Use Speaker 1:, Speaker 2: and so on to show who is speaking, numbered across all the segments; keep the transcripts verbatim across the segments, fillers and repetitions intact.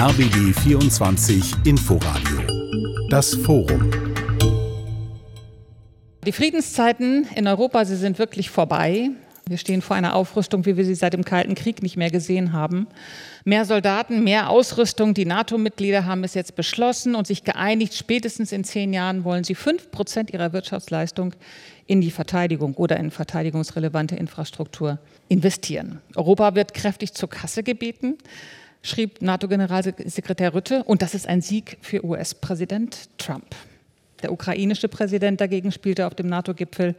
Speaker 1: R B B vierundzwanzig Inforadio. Das Forum.
Speaker 2: Die Friedenszeiten in Europa, sie sind wirklich vorbei. Wir stehen vor einer Aufrüstung, wie wir sie seit dem Kalten Krieg nicht mehr gesehen haben. Mehr Soldaten, mehr Ausrüstung. Die NATO-Mitglieder haben es jetzt beschlossen und sich geeinigt. Spätestens in zehn Jahren wollen sie fünf Prozent ihrer Wirtschaftsleistung in die Verteidigung oder in verteidigungsrelevante Infrastruktur investieren. Europa wird kräftig zur Kasse gebeten, schrieb NATO-Generalsekretär Rutte. Und das ist ein Sieg für U S-Präsident Trump. Der ukrainische Präsident dagegen spielte auf dem NATO-Gipfel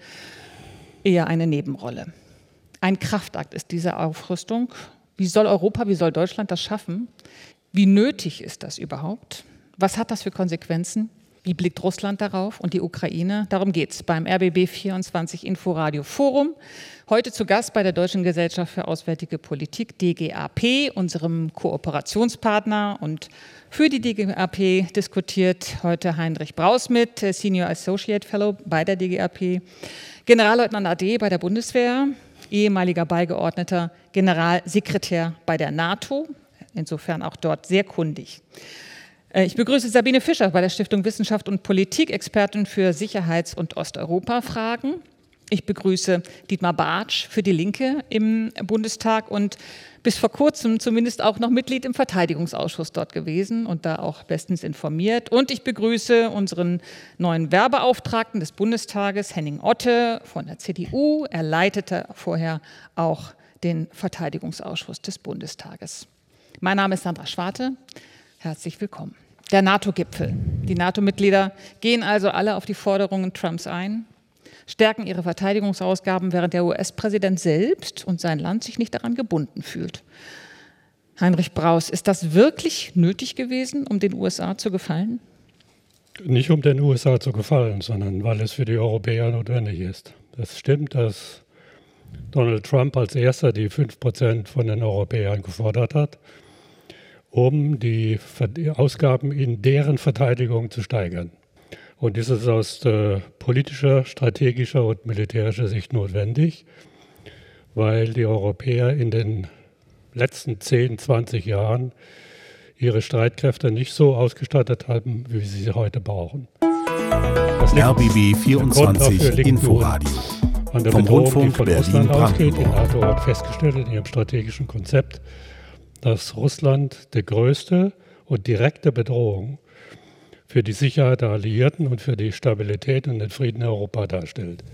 Speaker 2: eher eine Nebenrolle. Ein Kraftakt ist diese Aufrüstung. Wie soll Europa, wie soll Deutschland das schaffen? Wie nötig ist das überhaupt? Was hat das für Konsequenzen? Wie blickt Russland darauf und die Ukraine? Darum geht es beim R B B vierundzwanzig Inforadio Forum. Heute zu Gast bei der Deutschen Gesellschaft für Auswärtige Politik, D G A P, unserem Kooperationspartner. Und für die D G A P diskutiert heute Heinrich Braus mit, Senior Associate Fellow bei der D G A P, Generalleutnant A D bei der Bundeswehr, ehemaliger Beigeordneter Generalsekretär bei der NATO, insofern auch dort sehr kundig. Ich begrüße Sabine Fischer bei der Stiftung Wissenschaft und Politik, Expertin für Sicherheits- und Osteuropa-Fragen. Ich begrüße Dietmar Bartsch für die Linke im Bundestag und bis vor kurzem zumindest auch noch Mitglied im Verteidigungsausschuss dort gewesen und da auch bestens informiert. Und ich begrüße unseren neuen Wehrbeauftragten des Bundestages, Henning Otte von der C D U. Er leitete vorher auch den Verteidigungsausschuss des Bundestages. Mein Name ist Sandra Schwarte. Herzlich willkommen. Der NATO-Gipfel. Die NATO-Mitglieder gehen also alle auf die Forderungen Trumps ein, stärken ihre Verteidigungsausgaben, während der U S-Präsident selbst und sein Land sich nicht daran gebunden fühlt. Heinrich Braus, ist das wirklich nötig gewesen, um den U S A zu gefallen?
Speaker 3: Nicht um den U S A zu gefallen, sondern weil es für die Europäer notwendig ist. Es stimmt, dass Donald Trump als erster die fünf Prozent von den Europäern gefordert hat, um die Ausgaben in deren Verteidigung zu steigern. Und dies ist aus äh, politischer, strategischer und militärischer Sicht notwendig, weil die Europäer in den letzten zehn, zwanzig Jahren ihre Streitkräfte nicht so ausgestattet haben, wie sie sie heute brauchen.
Speaker 1: R B B vierundzwanzig Inforadio.
Speaker 3: An der
Speaker 1: Vom
Speaker 3: Bedrohung,
Speaker 1: Rundfunk
Speaker 3: die von
Speaker 1: Berlin
Speaker 3: Russland ausgeht. Die
Speaker 1: Brandenburg.
Speaker 3: NATO hat festgestellt in ihrem strategischen Konzept, dass Russland die größte und direkte Bedrohung für die Sicherheit der Alliierten und für die Stabilität und den Frieden in Europa darstellt.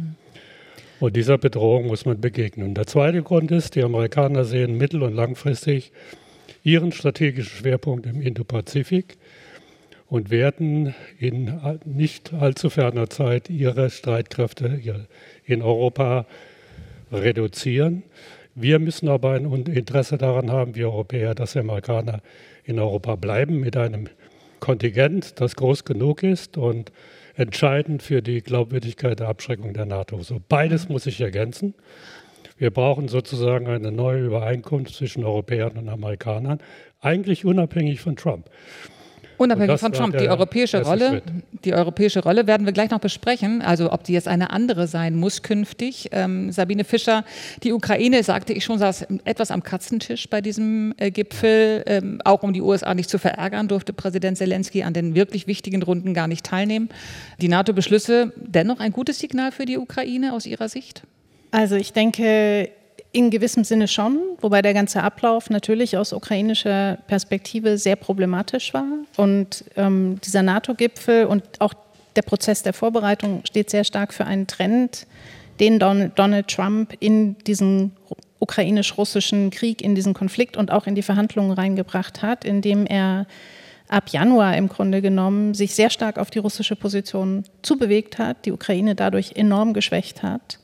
Speaker 3: Und dieser Bedrohung muss man begegnen. Und der zweite Grund ist, die Amerikaner sehen mittel- und langfristig ihren strategischen Schwerpunkt im Indopazifik und werden in nicht allzu ferner Zeit ihre Streitkräfte in Europa reduzieren. Wir müssen aber ein Interesse daran haben, wir Europäer, dass die Amerikaner in Europa bleiben mit einem Kontingent, das groß genug ist und entscheidend für die Glaubwürdigkeit der Abschreckung der NATO. So beides muss sich ergänzen. Wir brauchen sozusagen eine neue Übereinkunft zwischen Europäern und Amerikanern, eigentlich unabhängig von Trump.
Speaker 2: Unabhängig von Trump, die europäische Rolle, die europäische Rolle werden wir gleich noch besprechen, also ob die jetzt eine andere sein muss künftig. Ähm, Sabine Fischer, die Ukraine, sagte ich schon, saß etwas am Katzentisch bei diesem äh, Gipfel. Ähm, auch um die U S A nicht zu verärgern, durfte Präsident Zelensky an den wirklich wichtigen Runden gar nicht teilnehmen. Die NATO-Beschlüsse, dennoch ein gutes Signal für die Ukraine aus Ihrer Sicht?
Speaker 4: Also ich denke, in gewissem Sinne schon, wobei der ganze Ablauf natürlich aus ukrainischer Perspektive sehr problematisch war. Und ähm, dieser NATO-Gipfel und auch der Prozess der Vorbereitung steht sehr stark für einen Trend, den Don- Donald Trump in diesen ukrainisch-russischen Krieg, in diesen Konflikt und auch in die Verhandlungen reingebracht hat, indem er ab Januar im Grunde genommen sich sehr stark auf die russische Position zubewegt hat, die Ukraine dadurch enorm geschwächt hat.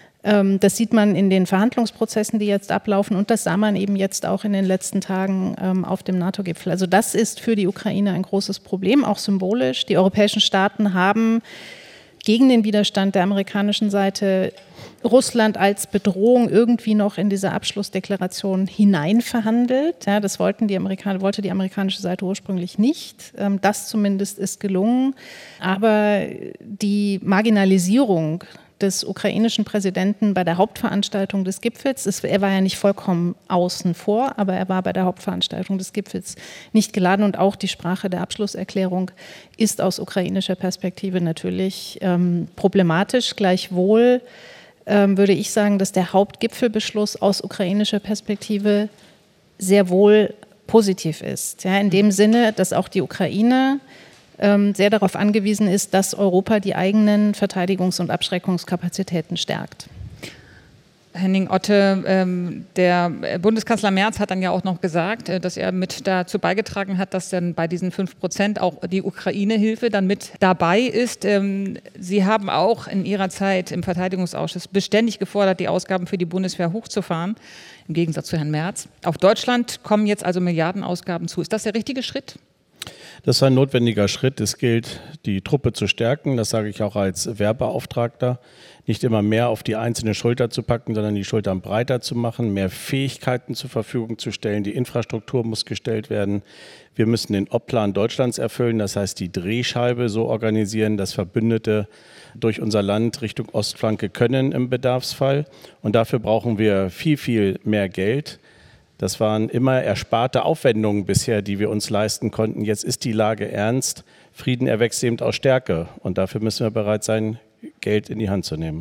Speaker 4: Das sieht man in den Verhandlungsprozessen, die jetzt ablaufen, und das sah man eben jetzt auch in den letzten Tagen auf dem NATO-Gipfel. Also das ist für die Ukraine ein großes Problem, auch symbolisch. Die europäischen Staaten haben gegen den Widerstand der amerikanischen Seite Russland als Bedrohung irgendwie noch in diese Abschlussdeklaration hineinverhandelt. Ja, das wollten die Amerikaner, wollte die amerikanische Seite ursprünglich nicht. Das zumindest ist gelungen. Aber die Marginalisierung des ukrainischen Präsidenten bei der Hauptveranstaltung des Gipfels. Es, er war ja nicht vollkommen außen vor, aber er war bei der Hauptveranstaltung des Gipfels nicht geladen. Und auch die Sprache der Abschlusserklärung ist aus ukrainischer Perspektive natürlich ähm, problematisch. Gleichwohl ähm, würde ich sagen, dass der Hauptgipfelbeschluss aus ukrainischer Perspektive sehr wohl positiv ist. Ja, in dem Sinne, dass auch die Ukraine sehr darauf angewiesen ist, dass Europa die eigenen Verteidigungs- und Abschreckungskapazitäten stärkt.
Speaker 2: Henning Otte, ähm, der Bundeskanzler Merz hat dann ja auch noch gesagt, äh, dass er mit dazu beigetragen hat, dass dann bei diesen fünf Prozent auch die Ukraine-Hilfe dann mit dabei ist. Ähm, Sie haben auch in Ihrer Zeit im Verteidigungsausschuss beständig gefordert, die Ausgaben für die Bundeswehr hochzufahren, im Gegensatz zu Herrn Merz. Auf Deutschland kommen jetzt also Milliardenausgaben zu. Ist das der richtige Schritt?
Speaker 5: Das ist ein notwendiger Schritt. Es gilt, die Truppe zu stärken. Das sage ich auch als Wehrbeauftragter. Nicht immer mehr auf die einzelne Schulter zu packen, sondern die Schultern breiter zu machen, mehr Fähigkeiten zur Verfügung zu stellen. Die Infrastruktur muss gestellt werden. Wir müssen den Ob-Plan Deutschlands erfüllen. Das heißt, die Drehscheibe so organisieren, dass Verbündete durch unser Land Richtung Ostflanke können im Bedarfsfall. Und dafür brauchen wir viel, viel mehr Geld. Das waren immer ersparte Aufwendungen bisher, die wir uns leisten konnten. Jetzt ist die Lage ernst. Frieden erwächst eben aus Stärke. Und dafür müssen wir bereit sein, Geld in die Hand zu nehmen.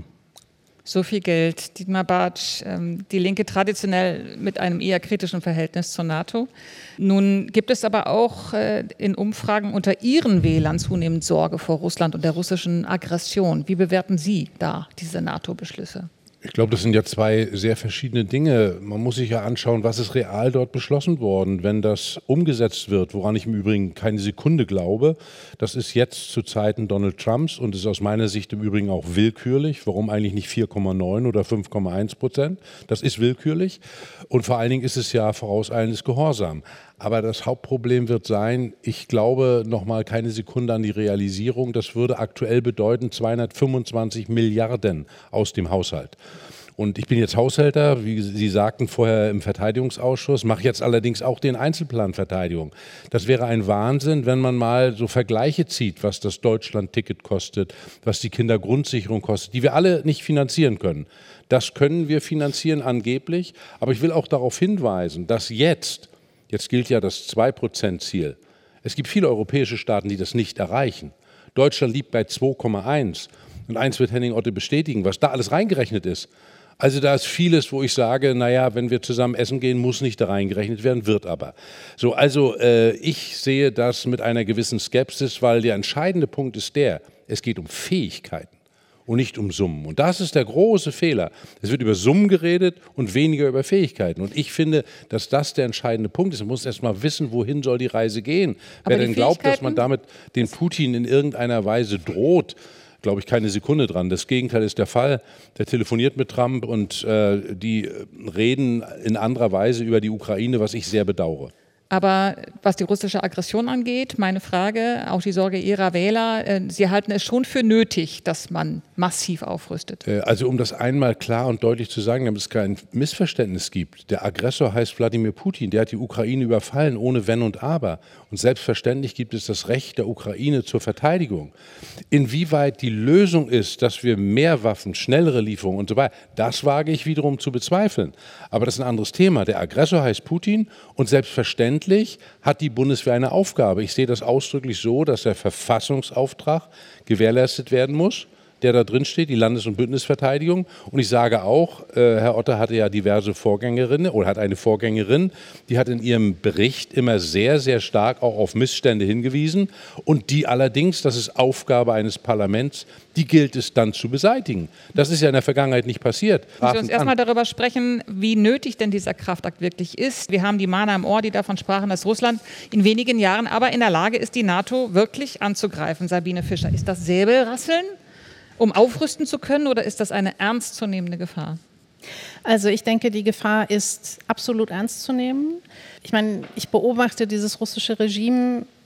Speaker 2: So viel Geld. Dietmar Bartsch, die Linke traditionell mit einem eher kritischen Verhältnis zur NATO. Nun gibt es aber auch in Umfragen unter Ihren Wählern zunehmend Sorge vor Russland und der russischen Aggression. Wie bewerten Sie da diese NATO-Beschlüsse?
Speaker 6: Ich glaube, das sind ja zwei sehr verschiedene Dinge. Man muss sich ja anschauen, was ist real dort beschlossen worden, wenn das umgesetzt wird, woran ich im Übrigen keine Sekunde glaube. Das ist jetzt zu Zeiten Donald Trumps und ist aus meiner Sicht im Übrigen auch willkürlich. Warum eigentlich nicht vier Komma neun oder fünf Komma eins Prozent? Das ist willkürlich und vor allen Dingen ist es ja vorauseilendes Gehorsam. Aber das Hauptproblem wird sein, ich glaube noch mal keine Sekunde an die Realisierung. Das würde aktuell bedeuten zweihundertfünfundzwanzig Milliarden aus dem Haushalt. Und ich bin jetzt Haushälter, wie Sie sagten vorher im Verteidigungsausschuss, mache jetzt allerdings auch den Einzelplan Verteidigung. Das wäre ein Wahnsinn, wenn man mal so Vergleiche zieht, was das Deutschland-Ticket kostet, was die Kindergrundsicherung kostet, die wir alle nicht finanzieren können. Das können wir finanzieren angeblich, aber ich will auch darauf hinweisen, dass jetzt Jetzt gilt ja das zwei Prozent Ziel. Es gibt viele europäische Staaten, die das nicht erreichen. Deutschland liegt bei zwei Komma eins. Und eins wird Henning Otte bestätigen, was da alles reingerechnet ist. Also da ist vieles, wo ich sage, naja, wenn wir zusammen essen gehen, muss nicht da reingerechnet werden, wird aber. So, also äh, ich sehe das mit einer gewissen Skepsis, weil der entscheidende Punkt ist der, es geht um Fähigkeiten und nicht um Summen. Und das ist der große Fehler. Es wird über Summen geredet und weniger über Fähigkeiten. Und ich finde, dass das der entscheidende Punkt ist. Man muss erst mal wissen, wohin soll die Reise gehen. Aber wer denn glaubt, dass man damit den Putin in irgendeiner Weise droht, glaube ich keine Sekunde dran. Das Gegenteil ist der Fall. Der telefoniert mit Trump und äh, die reden in anderer Weise über die Ukraine, was ich sehr bedauere.
Speaker 2: Aber was die russische Aggression angeht, meine Frage, auch die Sorge Ihrer Wähler, äh, Sie halten es schon für nötig, dass man massiv aufrüstet?
Speaker 6: Also um das einmal klar und deutlich zu sagen, damit es kein Missverständnis gibt. Der Aggressor heißt Wladimir Putin, der hat die Ukraine überfallen, ohne Wenn und Aber. Und selbstverständlich gibt es das Recht der Ukraine zur Verteidigung. Inwieweit die Lösung ist, dass wir mehr Waffen, schnellere Lieferungen und so weiter, das wage ich wiederum zu bezweifeln. Aber das ist ein anderes Thema. Der Aggressor heißt Putin und selbstverständlich hat die Bundeswehr eine Aufgabe. Ich sehe das ausdrücklich so, dass der Verfassungsauftrag gewährleistet werden muss, der da drin steht, die Landes- und Bündnisverteidigung. Und ich sage auch, äh, Herr Otte hatte ja diverse Vorgängerinnen oder hat eine Vorgängerin, die hat in ihrem Bericht immer sehr, sehr stark auch auf Missstände hingewiesen. Und die allerdings, das ist Aufgabe eines Parlaments, die gilt es dann zu beseitigen. Das ist ja in der Vergangenheit nicht passiert.
Speaker 2: Müssen wir uns erstmal darüber sprechen, wie nötig denn dieser Kraftakt wirklich ist. Wir haben die Mahner im Ohr, die davon sprachen, dass Russland in wenigen Jahren aber in der Lage ist, die NATO wirklich anzugreifen. Sabine Fischer, ist das Säbelrasseln, um aufrüsten zu können, oder ist das eine ernstzunehmende Gefahr?
Speaker 4: Also ich denke, die Gefahr ist absolut ernst zu nehmen. Ich meine, ich beobachte dieses russische Regime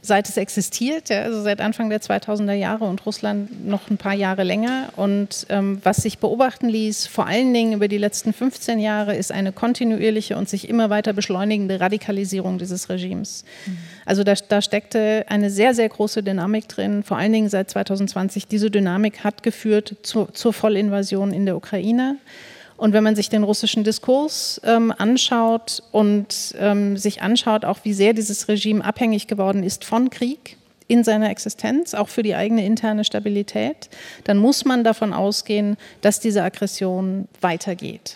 Speaker 4: seit es existiert, ja, also seit Anfang der zweitausender Jahre und Russland noch ein paar Jahre länger. Und ähm, was sich beobachten ließ, vor allen Dingen über die letzten fünfzehn Jahre, ist eine kontinuierliche und sich immer weiter beschleunigende Radikalisierung dieses Regimes. Mhm. Also da, da steckte eine sehr, sehr große Dynamik drin, vor allen Dingen seit zweitausendzwanzig. Diese Dynamik hat geführt zu, zur Vollinvasion in der Ukraine. Und wenn man sich den russischen Diskurs ähm, anschaut und ähm, sich anschaut, auch wie sehr dieses Regime abhängig geworden ist von Krieg in seiner Existenz, auch für die eigene interne Stabilität, dann muss man davon ausgehen, dass diese Aggression weitergeht.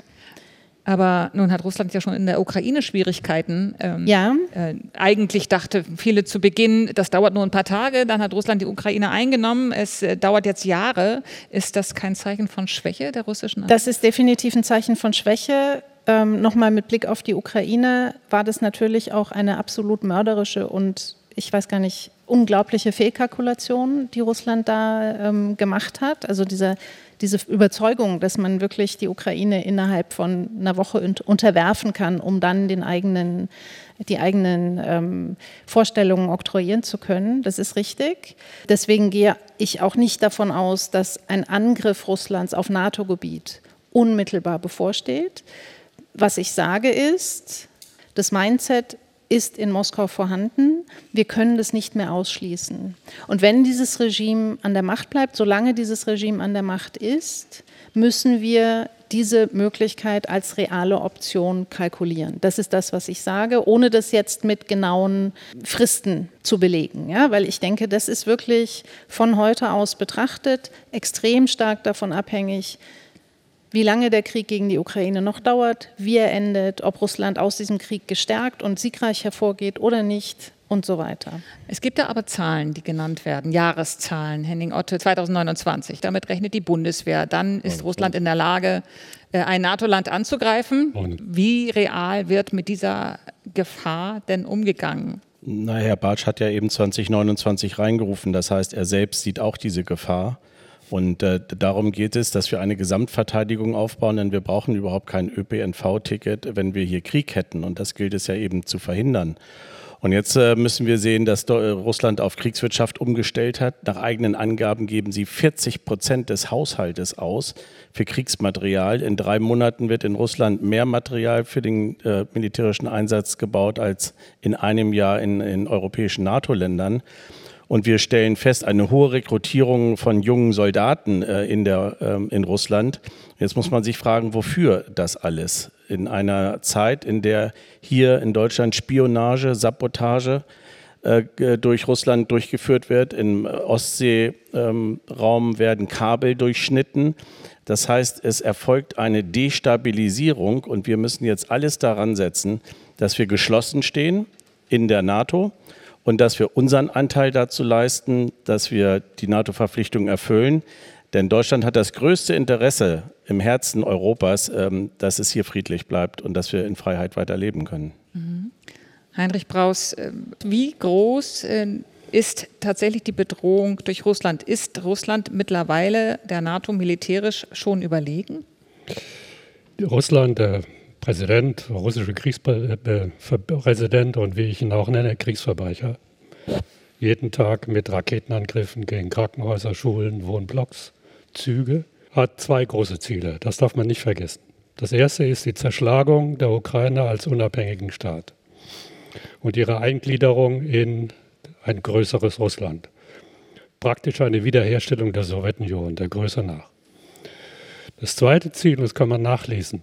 Speaker 2: Aber nun hat Russland ja schon in der Ukraine Schwierigkeiten. Ähm,
Speaker 4: ja.
Speaker 2: Äh, eigentlich dachte viele zu Beginn, das dauert nur ein paar Tage, dann hat Russland die Ukraine eingenommen. Es äh, dauert jetzt Jahre. Ist das kein Zeichen von Schwäche der russischen Armee?
Speaker 4: Das ist definitiv ein Zeichen von Schwäche. Ähm, Nochmal mit Blick auf die Ukraine war das natürlich auch eine absolut mörderische und ich weiß gar nicht, unglaubliche Fehlkalkulation, die Russland da ähm, gemacht hat. Also dieser diese Überzeugung, dass man wirklich die Ukraine innerhalb von einer Woche unterwerfen kann, um dann den eigenen, die eigenen ähm, Vorstellungen oktroyieren zu können. Das ist richtig. Deswegen gehe ich auch nicht davon aus, dass ein Angriff Russlands auf NATO-Gebiet unmittelbar bevorsteht. Was ich sage ist, das Mindset ist in Moskau vorhanden. Wir können das nicht mehr ausschließen. Und wenn dieses Regime an der Macht bleibt, solange dieses Regime an der Macht ist, müssen wir diese Möglichkeit als reale Option kalkulieren. Das ist das, was ich sage, ohne das jetzt mit genauen Fristen zu belegen. Ja? Weil ich denke, das ist wirklich von heute aus betrachtet extrem stark davon abhängig, wie lange der Krieg gegen die Ukraine noch dauert, wie er endet, ob Russland aus diesem Krieg gestärkt und siegreich hervorgeht oder nicht und so weiter.
Speaker 2: Es gibt ja aber Zahlen, die genannt werden, Jahreszahlen. Henning Otte, zweitausendneunundzwanzig, damit rechnet die Bundeswehr. Dann ist Russland in der Lage, ein NATO-Land anzugreifen. Wie real wird mit dieser Gefahr denn umgegangen?
Speaker 5: Na, Herr Bartsch hat ja eben zweitausendneunundzwanzig reingerufen. Das heißt, er selbst sieht auch diese Gefahr. Und äh, darum geht es, dass wir eine Gesamtverteidigung aufbauen, denn wir brauchen überhaupt kein Ö P N V-Ticket, wenn wir hier Krieg hätten. Und das gilt es ja eben zu verhindern. Und jetzt äh, müssen wir sehen, dass Do- Russland auf Kriegswirtschaft umgestellt hat. Nach eigenen Angaben geben sie vierzig Prozent des Haushaltes aus für Kriegsmaterial. In drei Monaten wird in Russland mehr Material für den äh, militärischen Einsatz gebaut als in einem Jahr in, in europäischen NATO-Ländern. Und wir stellen fest, eine hohe Rekrutierung von jungen Soldaten äh, in, der, ähm, in Russland. Jetzt muss man sich fragen, wofür das alles? In einer Zeit, in der hier in Deutschland Spionage, Sabotage äh, durch Russland durchgeführt wird. Im Ostseeraum ähm, werden Kabel durchschnitten. Das heißt, es erfolgt eine Destabilisierung und wir müssen jetzt alles daran setzen, dass wir geschlossen stehen in der NATO. Und dass wir unseren Anteil dazu leisten, dass wir die NATO-Verpflichtung erfüllen. Denn Deutschland hat das größte Interesse im Herzen Europas, dass es hier friedlich bleibt und dass wir in Freiheit weiterleben können.
Speaker 2: Mhm. Heinrich Braus, wie groß ist tatsächlich die Bedrohung durch Russland? Ist Russland mittlerweile der NATO militärisch schon überlegen?
Speaker 3: Russland, der Präsident, russische Kriegspräsident und wie ich ihn auch nenne, Kriegsverbrecher. Jeden Tag mit Raketenangriffen gegen Krankenhäuser, Schulen, Wohnblocks, Züge. Hat zwei große Ziele, das darf man nicht vergessen. Das erste ist die Zerschlagung der Ukraine als unabhängigen Staat und ihre Eingliederung in ein größeres Russland. Praktisch eine Wiederherstellung der Sowjetunion, der Größe nach. Das zweite Ziel, das kann man nachlesen,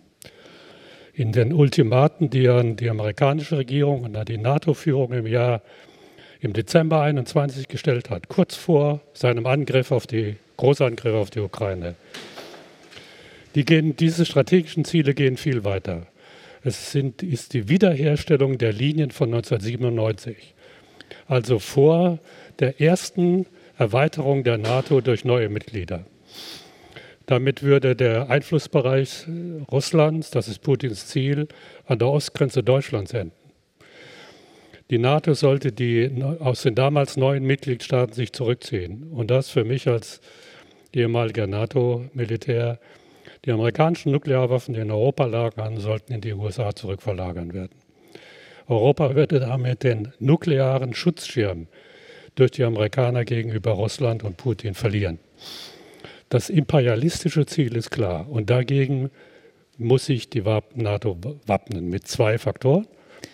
Speaker 3: in den Ultimaten, die an die amerikanische Regierung und an die NATO-Führung im Jahr im Dezember einundzwanzig gestellt hat, kurz vor seinem Angriff auf die Großangriff auf die Ukraine. Die gehen, diese strategischen Ziele gehen viel weiter. Es sind, ist die Wiederherstellung der Linien von neunzehnhundertsiebenundneunzig, also vor der ersten Erweiterung der NATO durch neue Mitglieder. Damit würde der Einflussbereich Russlands, das ist Putins Ziel, an der Ostgrenze Deutschlands enden. Die NATO sollte die aus den damals neuen Mitgliedstaaten sich zurückziehen. Und das für mich als ehemaliger NATO-Militär, die amerikanischen Nuklearwaffen, die in Europa lagern, sollten in die U S A zurückverlagern werden. Europa würde damit den nuklearen Schutzschirm durch die Amerikaner gegenüber Russland und Putin verlieren. Das imperialistische Ziel ist klar und dagegen muss sich die NATO wappnen mit zwei Faktoren.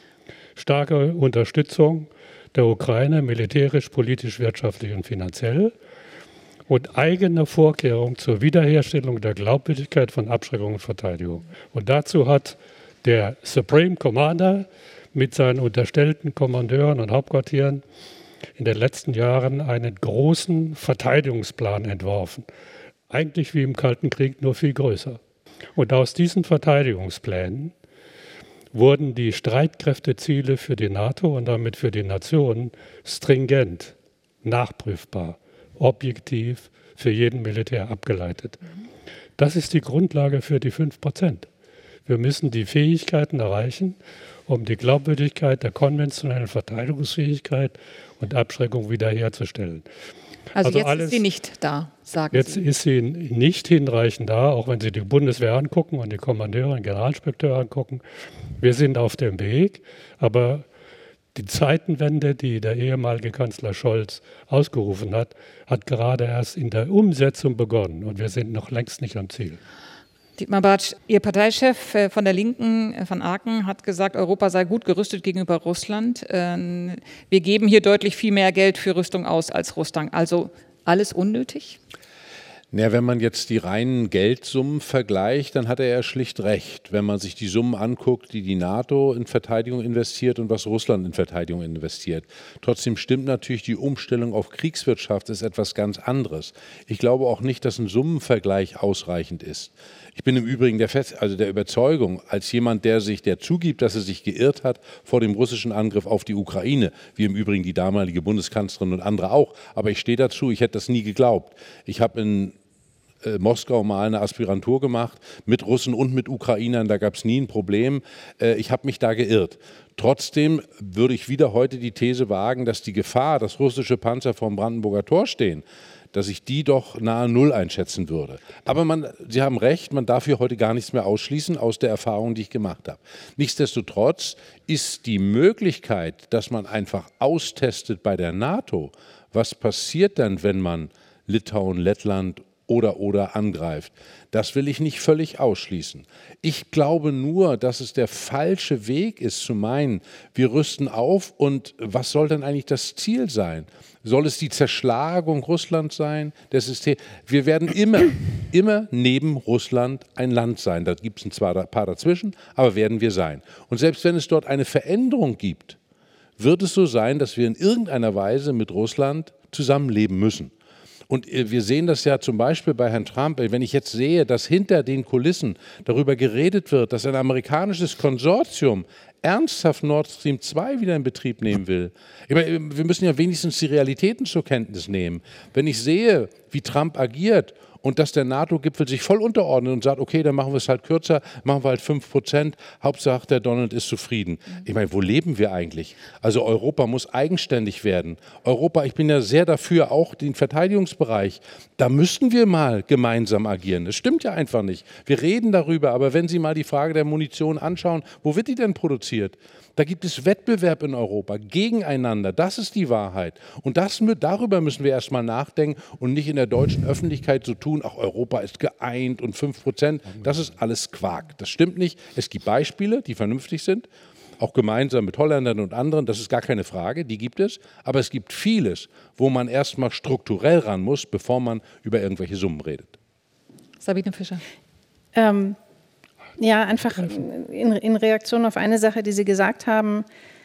Speaker 3: Starke Unterstützung der Ukraine, militärisch, politisch, wirtschaftlich und finanziell und eigene Vorkehrungen zur Wiederherstellung der Glaubwürdigkeit von Abschreckung und Verteidigung. Und dazu hat der Supreme Commander mit seinen unterstellten Kommandeuren und Hauptquartieren in den letzten Jahren einen großen Verteidigungsplan entworfen. Eigentlich wie im Kalten Krieg, nur viel größer. Und aus diesen Verteidigungsplänen wurden die Streitkräfteziele für die NATO und damit für die Nationen stringent, nachprüfbar, objektiv für jeden Militär abgeleitet. Das ist die Grundlage für die fünf Prozent. Wir müssen die Fähigkeiten erreichen, um die Glaubwürdigkeit der konventionellen Verteidigungsfähigkeit und Abschreckung wiederherzustellen.
Speaker 2: Also,
Speaker 3: also
Speaker 2: jetzt
Speaker 3: alles,
Speaker 2: ist sie nicht da, sagen
Speaker 3: jetzt
Speaker 2: Sie.
Speaker 3: Jetzt ist sie nicht hinreichend da, auch wenn Sie die Bundeswehr angucken und die Kommandeure und Generalinspekteure angucken. Wir sind auf dem Weg, aber die Zeitenwende, die der ehemalige Kanzler Scholz ausgerufen hat, hat gerade erst in der Umsetzung begonnen und wir sind noch längst nicht am Ziel.
Speaker 2: Dietmar Bartsch, Ihr Parteichef von der Linken, Van Aken, hat gesagt, Europa sei gut gerüstet gegenüber Russland. Wir geben hier deutlich viel mehr Geld für Rüstung aus als Russland. Also alles unnötig?
Speaker 6: Ja, wenn man jetzt die reinen Geldsummen vergleicht, dann hat er ja schlicht recht. Wenn man sich die Summen anguckt, die die NATO in Verteidigung investiert und was Russland in Verteidigung investiert. Trotzdem stimmt natürlich, die Umstellung auf Kriegswirtschaft ist etwas ganz anderes. Ich glaube auch nicht, dass ein Summenvergleich ausreichend ist. Ich bin im Übrigen der, Fest, also der Überzeugung, als jemand, der sich, der zugibt, dass er sich geirrt hat vor dem russischen Angriff auf die Ukraine, wie im Übrigen die damalige Bundeskanzlerin und andere auch. Aber ich stehe dazu, ich hätte das nie geglaubt. Ich habe in äh, Moskau mal eine Aspirantur gemacht, mit Russen und mit Ukrainern, da gab es nie ein Problem. Äh, ich habe mich da geirrt. Trotzdem würde ich wieder heute die These wagen, dass die Gefahr, dass russische Panzer vor dem Brandenburger Tor stehen, dass ich die doch nahe Null einschätzen würde. Aber man, Sie haben recht, man darf hier heute gar nichts mehr ausschließen aus der Erfahrung, die ich gemacht habe. Nichtsdestotrotz ist die Möglichkeit, dass man einfach austestet bei der NATO, was passiert denn, wenn man Litauen, Lettland oder oder angreift. Das will ich nicht völlig ausschließen. Ich glaube nur, dass es der falsche Weg ist, zu meinen, wir rüsten auf und was soll denn eigentlich das Ziel sein? Soll es die Zerschlagung Russlands sein? Das System? Wir werden immer, immer neben Russland ein Land sein. Da gibt es ein paar dazwischen, aber werden wir sein. Und selbst wenn es dort eine Veränderung gibt, wird es so sein, dass wir in irgendeiner Weise mit Russland zusammenleben müssen. Und wir sehen das ja zum Beispiel bei Herrn Trump, wenn ich jetzt sehe, dass hinter den Kulissen darüber geredet wird, dass ein amerikanisches Konsortium ernsthaft Nord Stream zwei wieder in Betrieb nehmen will. Ich meine, wir müssen ja wenigstens die Realitäten zur Kenntnis nehmen. Wenn ich sehe, wie Trump agiert und dass der NATO-Gipfel sich voll unterordnet und sagt, okay, dann machen wir es halt kürzer, machen wir halt fünf Prozent, Hauptsache der Donald ist zufrieden. Ich meine, wo leben wir eigentlich? Also Europa muss eigenständig werden. Europa, ich bin ja sehr dafür, auch den Verteidigungsbereich, da müssten wir mal gemeinsam agieren. Das stimmt ja einfach nicht. Wir reden darüber, aber wenn Sie mal die Frage der Munition anschauen, wo wird die denn produziert? Da gibt es Wettbewerb in Europa, gegeneinander. Das ist die Wahrheit. Und das, darüber müssen wir erst mal nachdenken und nicht in der deutschen Öffentlichkeit so tun, ach, Europa ist geeint und fünf Prozent. Das ist alles Quark. Das stimmt nicht. Es gibt Beispiele, die vernünftig sind, auch gemeinsam mit Holländern und anderen. Das ist gar keine Frage, die gibt es. Aber es gibt vieles, wo man erst mal strukturell ran muss, bevor man über irgendwelche Summen redet.
Speaker 2: Sabine Fischer.
Speaker 4: Ähm. Ja, einfach in, in Reaktion auf eine Sache, die Sie gesagt haben,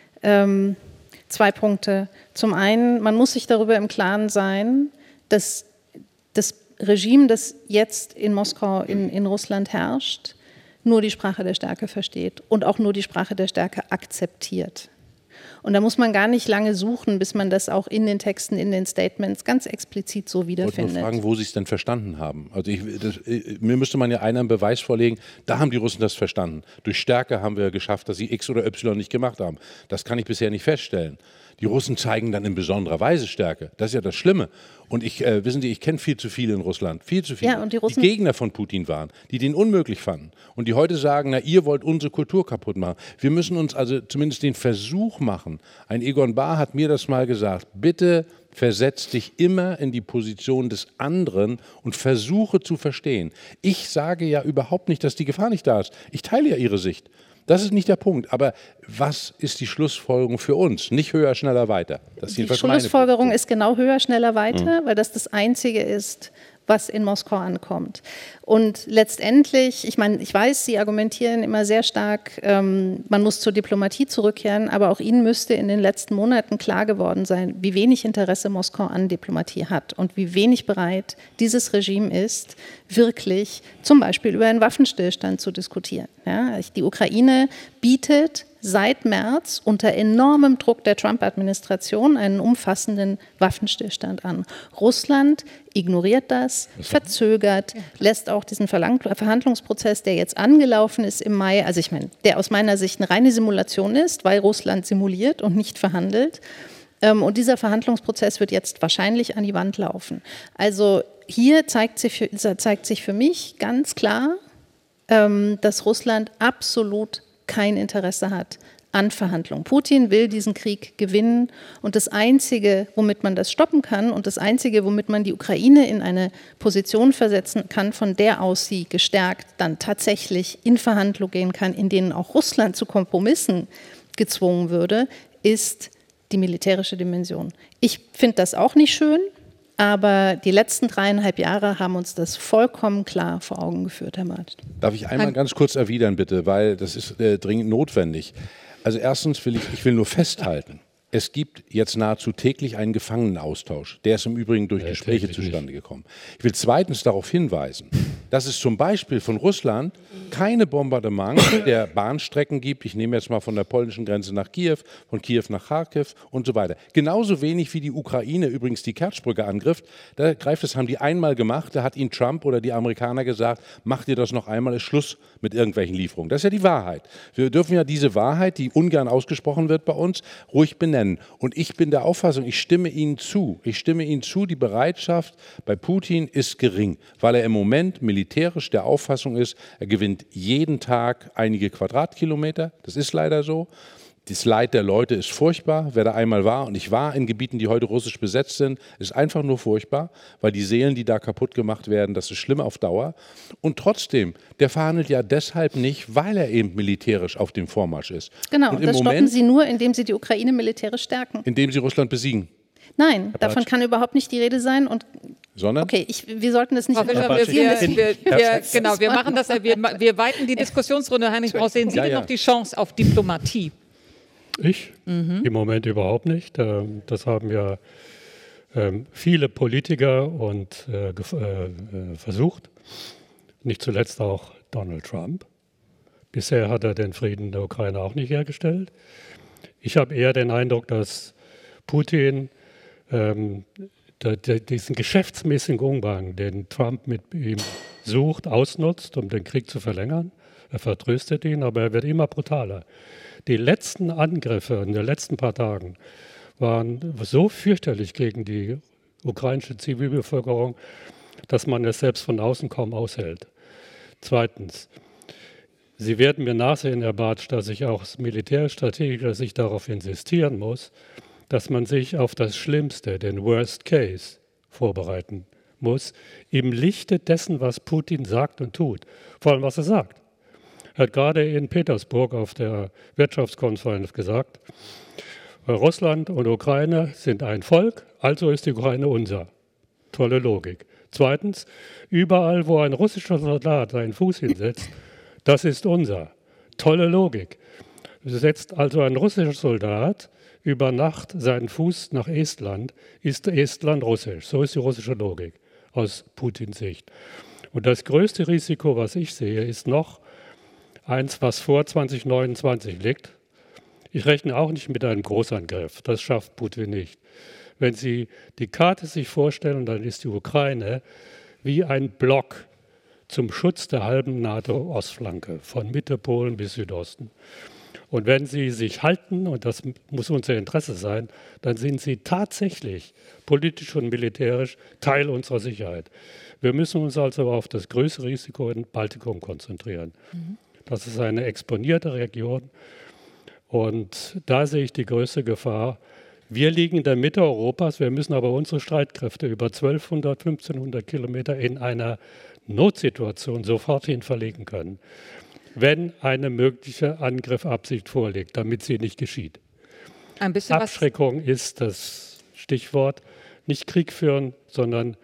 Speaker 4: ähm, zwei Punkte. Zum einen, man muss sich darüber im Klaren sein, dass das Regime, das jetzt in Moskau, in, in Russland herrscht, nur die Sprache der Stärke versteht und auch nur die Sprache der Stärke akzeptiert. Und da muss man gar nicht lange suchen, bis man das auch in den Texten, in den Statements ganz explizit so wiederfindet.
Speaker 6: Ich wollte nur fragen, wo Sie es denn verstanden haben. Also ich, das, mir müsste man ja einen Beweis vorlegen, da haben die Russen das verstanden. Durch Stärke haben wir geschafft, dass sie X oder Y nicht gemacht haben. Das kann ich bisher nicht feststellen. Die Russen zeigen dann in besonderer Weise Stärke. Das ist ja das Schlimme. Und ich, äh, wissen Sie, ich kenne viel zu viele in Russland, viel zu viele,
Speaker 4: ja, und die, Russen
Speaker 6: die Gegner von Putin waren, die den unmöglich fanden und die heute sagen, na, ihr wollt unsere Kultur kaputt machen. Wir müssen uns also zumindest den Versuch machen. Ein Egon Bahr hat mir das mal gesagt, bitte versetz dich immer in die Position des anderen und versuche zu verstehen. Ich sage ja überhaupt nicht, dass die Gefahr nicht da ist. Ich teile ja Ihre Sicht. Das ist nicht der Punkt. Aber was ist die Schlussfolgerung für uns? Nicht höher, schneller, weiter. Das ist
Speaker 4: die Schlussfolgerung ist genau höher, schneller, weiter,
Speaker 6: Mhm.
Speaker 4: weil das das Einzige ist, was in Moskau ankommt. Und letztendlich, ich meine, ich weiß, Sie argumentieren immer sehr stark, ähm, man muss zur Diplomatie zurückkehren, aber auch Ihnen müsste in den letzten Monaten klar geworden sein, wie wenig Interesse Moskau an Diplomatie hat und wie wenig bereit dieses Regime ist, wirklich zum Beispiel über einen Waffenstillstand zu diskutieren. Ja, die Ukraine bietet seit März unter enormem Druck der Trump-Administration einen umfassenden Waffenstillstand an. Russland ignoriert das, verzögert, lässt auch diesen Verhandlungsprozess, der jetzt angelaufen ist im Mai, also ich meine, der aus meiner Sicht eine reine Simulation ist, weil Russland simuliert und nicht verhandelt. Und dieser Verhandlungsprozess wird jetzt wahrscheinlich an die Wand laufen. Also hier zeigt sich für, zeigt sich für mich ganz klar, dass Russland absolut kein Interesse hat an Verhandlungen. Putin will diesen Krieg gewinnen und das Einzige, womit man das stoppen kann und das Einzige, womit man die Ukraine in eine Position versetzen kann, von der aus sie gestärkt dann tatsächlich in Verhandlungen gehen kann, in denen auch Russland zu Kompromissen gezwungen würde, ist die militärische Dimension. Ich finde das auch nicht schön, aber die letzten dreieinhalb Jahre haben uns das vollkommen klar vor Augen geführt, Herr Martin.
Speaker 6: Darf ich einmal ganz kurz erwidern, bitte, weil das ist äh, dringend notwendig. Also erstens will ich, ich will nur festhalten, es gibt jetzt nahezu täglich einen Gefangenenaustausch. Der ist im Übrigen durch
Speaker 3: ja,
Speaker 6: Gespräche zustande gekommen. Ich will zweitens darauf hinweisen, dass es zum Beispiel von Russland keine Bombardement der Bahnstrecken gibt. Ich nehme jetzt mal von der polnischen Grenze nach Kiew, von Kiew nach Kharkiv und so weiter. Genauso wenig wie die Ukraine übrigens die Kertschbrücke angriff. Da greift, das haben die einmal gemacht. Da hat ihnen Trump oder die Amerikaner gesagt, macht ihr das noch einmal, ist Schluss mit irgendwelchen Lieferungen. Das ist ja die Wahrheit. Wir dürfen ja diese Wahrheit, die ungern ausgesprochen wird bei uns, ruhig benennen. Und ich bin der Auffassung, ich stimme Ihnen zu. Ich stimme Ihnen zu, die Bereitschaft bei Putin ist gering, weil er im Moment militärisch der Auffassung ist, er gewinnt jeden Tag einige Quadratkilometer. Das ist leider so. Das Leid der Leute ist furchtbar. Wer da einmal war, und ich war in Gebieten, die heute russisch besetzt sind, ist einfach nur furchtbar, weil die Seelen, die da kaputt gemacht werden, das ist schlimm auf Dauer. Und trotzdem, der verhandelt ja deshalb nicht, weil er eben militärisch auf dem Vormarsch ist.
Speaker 4: Genau,
Speaker 6: und
Speaker 4: und das
Speaker 6: Moment,
Speaker 4: stoppen Sie nur, indem Sie die Ukraine militärisch stärken.
Speaker 6: Indem Sie Russland besiegen.
Speaker 4: Nein, davon kann überhaupt nicht die Rede sein. Und
Speaker 6: Sondern?
Speaker 4: Okay, ich, wir sollten das nicht
Speaker 2: Frau Fischer, wir, wir, wir, wir, genau, wir machen das, wir, wir weiten die Diskussionsrunde. Heinrich Braus, sehen Sie
Speaker 6: ja,
Speaker 2: denn
Speaker 6: ja.
Speaker 2: noch die Chance auf Diplomatie?
Speaker 3: Ich? Mhm. Im Moment überhaupt nicht. Das haben ja viele Politiker und äh, äh, versucht. Nicht zuletzt auch Donald Trump. Bisher hat er den Frieden in der Ukraine auch nicht hergestellt. Ich habe eher den Eindruck, dass Putin ähm, der, der, diesen geschäftsmäßigen Umgang, den Trump mit ihm sucht, ausnutzt, um den Krieg zu verlängern. Er vertröstet ihn, aber er wird immer brutaler. Die letzten Angriffe in den letzten paar Tagen waren so fürchterlich gegen die ukrainische Zivilbevölkerung, dass man es selbst von außen kaum aushält. Zweitens, Sie werden mir nachsehen, Herr Bartsch, dass ich auch aus militärstrategischer Sicht darauf insistieren muss, dass man sich auf das Schlimmste, den Worst Case, vorbereiten muss, im Lichte dessen, was Putin sagt und tut. Vor allem, was er sagt. Er hat gerade in Petersburg auf der Wirtschaftskonferenz gesagt, Russland und Ukraine sind ein Volk, also ist die Ukraine unser. Tolle Logik. Zweitens, überall, wo ein russischer Soldat seinen Fuß hinsetzt, das ist unser. Tolle Logik. Setzt also ein russischer Soldat über Nacht seinen Fuß nach Estland, ist Estland russisch. So ist die russische Logik aus Putins Sicht. Und das größte Risiko, was ich sehe, ist noch eins, was vor zwanzig neunundzwanzig liegt. Ich rechne auch nicht mit einem Großangriff. Das schafft Putin nicht. Wenn Sie die Karte sich vorstellen, dann ist die Ukraine wie ein Block zum Schutz der halben NATO-Ostflanke, von Mitte Polen bis Südosten. Und wenn sie sich halten, und das muss unser Interesse sein, dann sind sie tatsächlich politisch und militärisch Teil unserer Sicherheit. Wir müssen uns also auf das größte Risiko im Baltikum konzentrieren. Mhm. Das ist eine exponierte Region und da sehe ich die größte Gefahr. Wir liegen in der Mitte Europas, wir müssen aber unsere Streitkräfte über zwölfhundert, fünfzehnhundert Kilometer in einer Notsituation sofort hin verlegen können, wenn eine mögliche Angriffabsicht vorliegt, damit sie nicht geschieht.
Speaker 2: Ein bisschen
Speaker 3: Abschreckung was ist das Stichwort. Nicht Krieg führen, sondern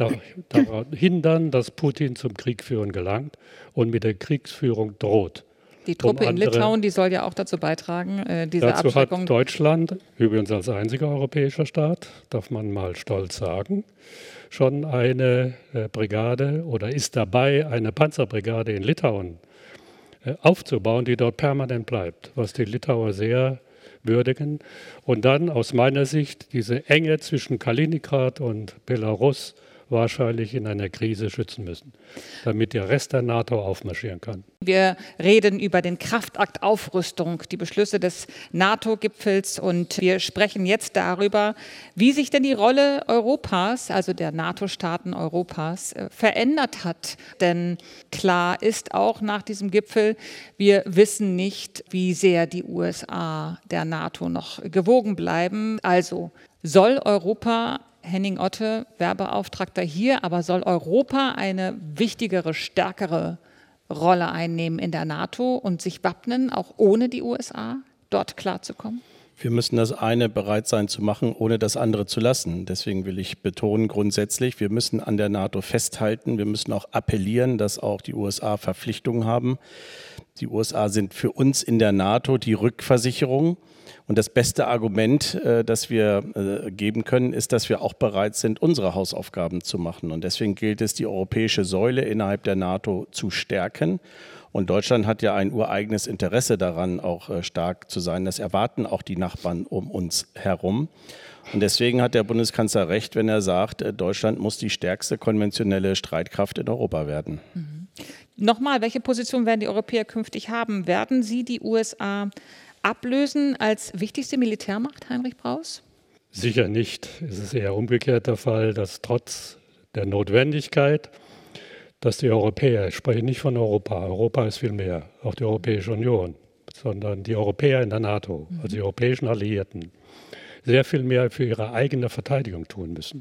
Speaker 3: daran hindern, dass Putin zum Krieg führen gelangt und mit der Kriegsführung droht.
Speaker 2: Die Truppe um in Litauen, die soll ja auch dazu beitragen, äh, diese
Speaker 3: dazu
Speaker 2: Abschreckung.
Speaker 3: Hat Deutschland, übrigens als einziger europäischer Staat, darf man mal stolz sagen, schon eine äh, Brigade oder ist dabei, eine Panzerbrigade in Litauen äh, aufzubauen, die dort permanent bleibt, was die Litauer sehr würdigen. Und dann aus meiner Sicht diese Enge zwischen Kaliningrad und Belarus wahrscheinlich in einer Krise schützen müssen, damit der Rest der NATO aufmarschieren kann.
Speaker 2: Wir reden über den Kraftakt Aufrüstung, die Beschlüsse des NATO-Gipfels und wir sprechen jetzt darüber, wie sich denn die Rolle Europas, also der NATO-Staaten Europas, verändert hat. Denn klar ist auch nach diesem Gipfel, wir wissen nicht, wie sehr die U S A der NATO noch gewogen bleiben. Also soll Europa, Henning Otte, Werbeauftragter hier, aber soll Europa eine wichtigere, stärkere Rolle einnehmen in der NATO und sich wappnen, auch ohne die U S A, dort klarzukommen?
Speaker 5: Wir müssen das eine bereit sein zu machen, ohne das andere zu lassen. Deswegen will ich betonen grundsätzlich, wir müssen an der NATO festhalten. Wir müssen auch appellieren, dass auch die U S A Verpflichtungen haben. Die U S A sind für uns in der NATO die Rückversicherung. Und das beste Argument, äh, das wir äh, geben können, ist, dass wir auch bereit sind, unsere Hausaufgaben zu machen. Und deswegen gilt es, die europäische Säule innerhalb der NATO zu stärken. Und Deutschland hat ja ein ureigenes Interesse daran, auch äh, stark zu sein. Das erwarten auch die Nachbarn um uns herum. Und deswegen hat der Bundeskanzler recht, wenn er sagt, äh, Deutschland muss die stärkste konventionelle Streitkraft in Europa werden.
Speaker 2: Mhm. Nochmal, welche Position werden die Europäer künftig haben? Werden sie die U S A ablösen als wichtigste Militärmacht, Heinrich Braus?
Speaker 3: Sicher nicht. Es ist eher umgekehrt der Fall, dass trotz der Notwendigkeit, dass die Europäer, ich spreche nicht von Europa, Europa ist viel mehr, auch die Europäische Union, sondern die Europäer in der NATO, also die europäischen Alliierten, sehr viel mehr für ihre eigene Verteidigung tun müssen.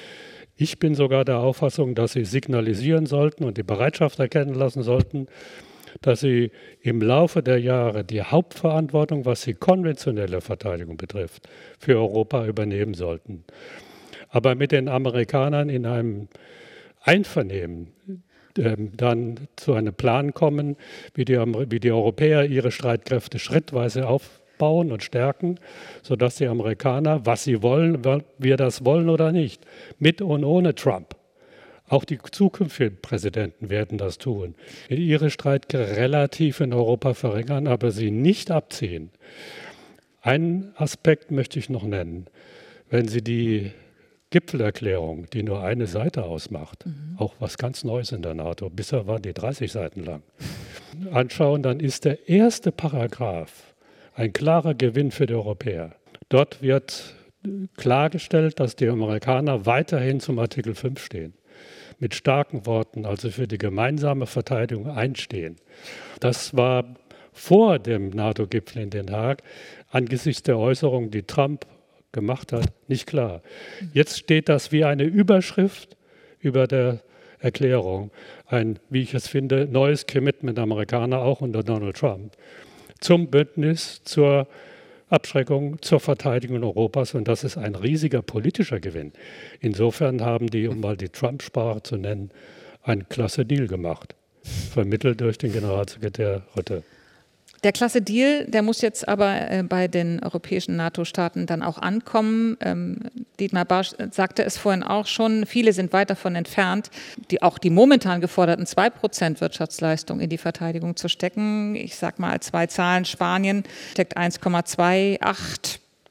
Speaker 3: Ich bin sogar der Auffassung, dass sie signalisieren sollten und die Bereitschaft erkennen lassen sollten, dass sie im Laufe der Jahre die Hauptverantwortung, was die konventionelle Verteidigung betrifft, für Europa übernehmen sollten. Aber mit den Amerikanern in einem Einvernehmen äh, dann zu einem Plan kommen, wie die, wie die Europäer ihre Streitkräfte schrittweise aufbauen und stärken, sodass die Amerikaner, was sie wollen, wir das wollen oder nicht, mit und ohne Trump, auch die zukünftigen Präsidenten werden das tun, ihre Streitkräfte relativ in Europa verringern, aber sie nicht abziehen. Einen Aspekt möchte ich noch nennen. Wenn Sie die Gipfelerklärung, die nur eine Seite ausmacht, mhm. auch was ganz Neues in der NATO, bisher waren die dreißig Seiten lang, anschauen, dann ist der erste Paragraph ein klarer Gewinn für die Europäer. Dort wird klargestellt, dass die Amerikaner weiterhin zum Artikel fünf stehen. Mit starken Worten, also für die gemeinsame Verteidigung einstehen. Das war vor dem NATO-Gipfel in Den Haag angesichts der Äußerungen, die Trump gemacht hat, nicht klar. Jetzt steht das wie eine Überschrift über der Erklärung, ein, wie ich es finde, neues Commitment der Amerikaner, auch unter Donald Trump, zum Bündnis, zur Abschreckung, zur Verteidigung Europas, und das ist ein riesiger politischer Gewinn. Insofern haben die, um mal die Trump-Sprache zu nennen, einen klasse Deal gemacht, vermittelt durch den Generalsekretär Rutte.
Speaker 2: Der klasse Deal, der muss jetzt aber äh, bei den europäischen NATO-Staaten dann auch ankommen. Ähm, Dietmar Bartsch sagte es vorhin auch schon, viele sind weit davon entfernt, die, auch die momentan geforderten zwei Prozent Wirtschaftsleistung in die Verteidigung zu stecken. Ich sage mal zwei Zahlen, Spanien steckt eins Komma achtundzwanzig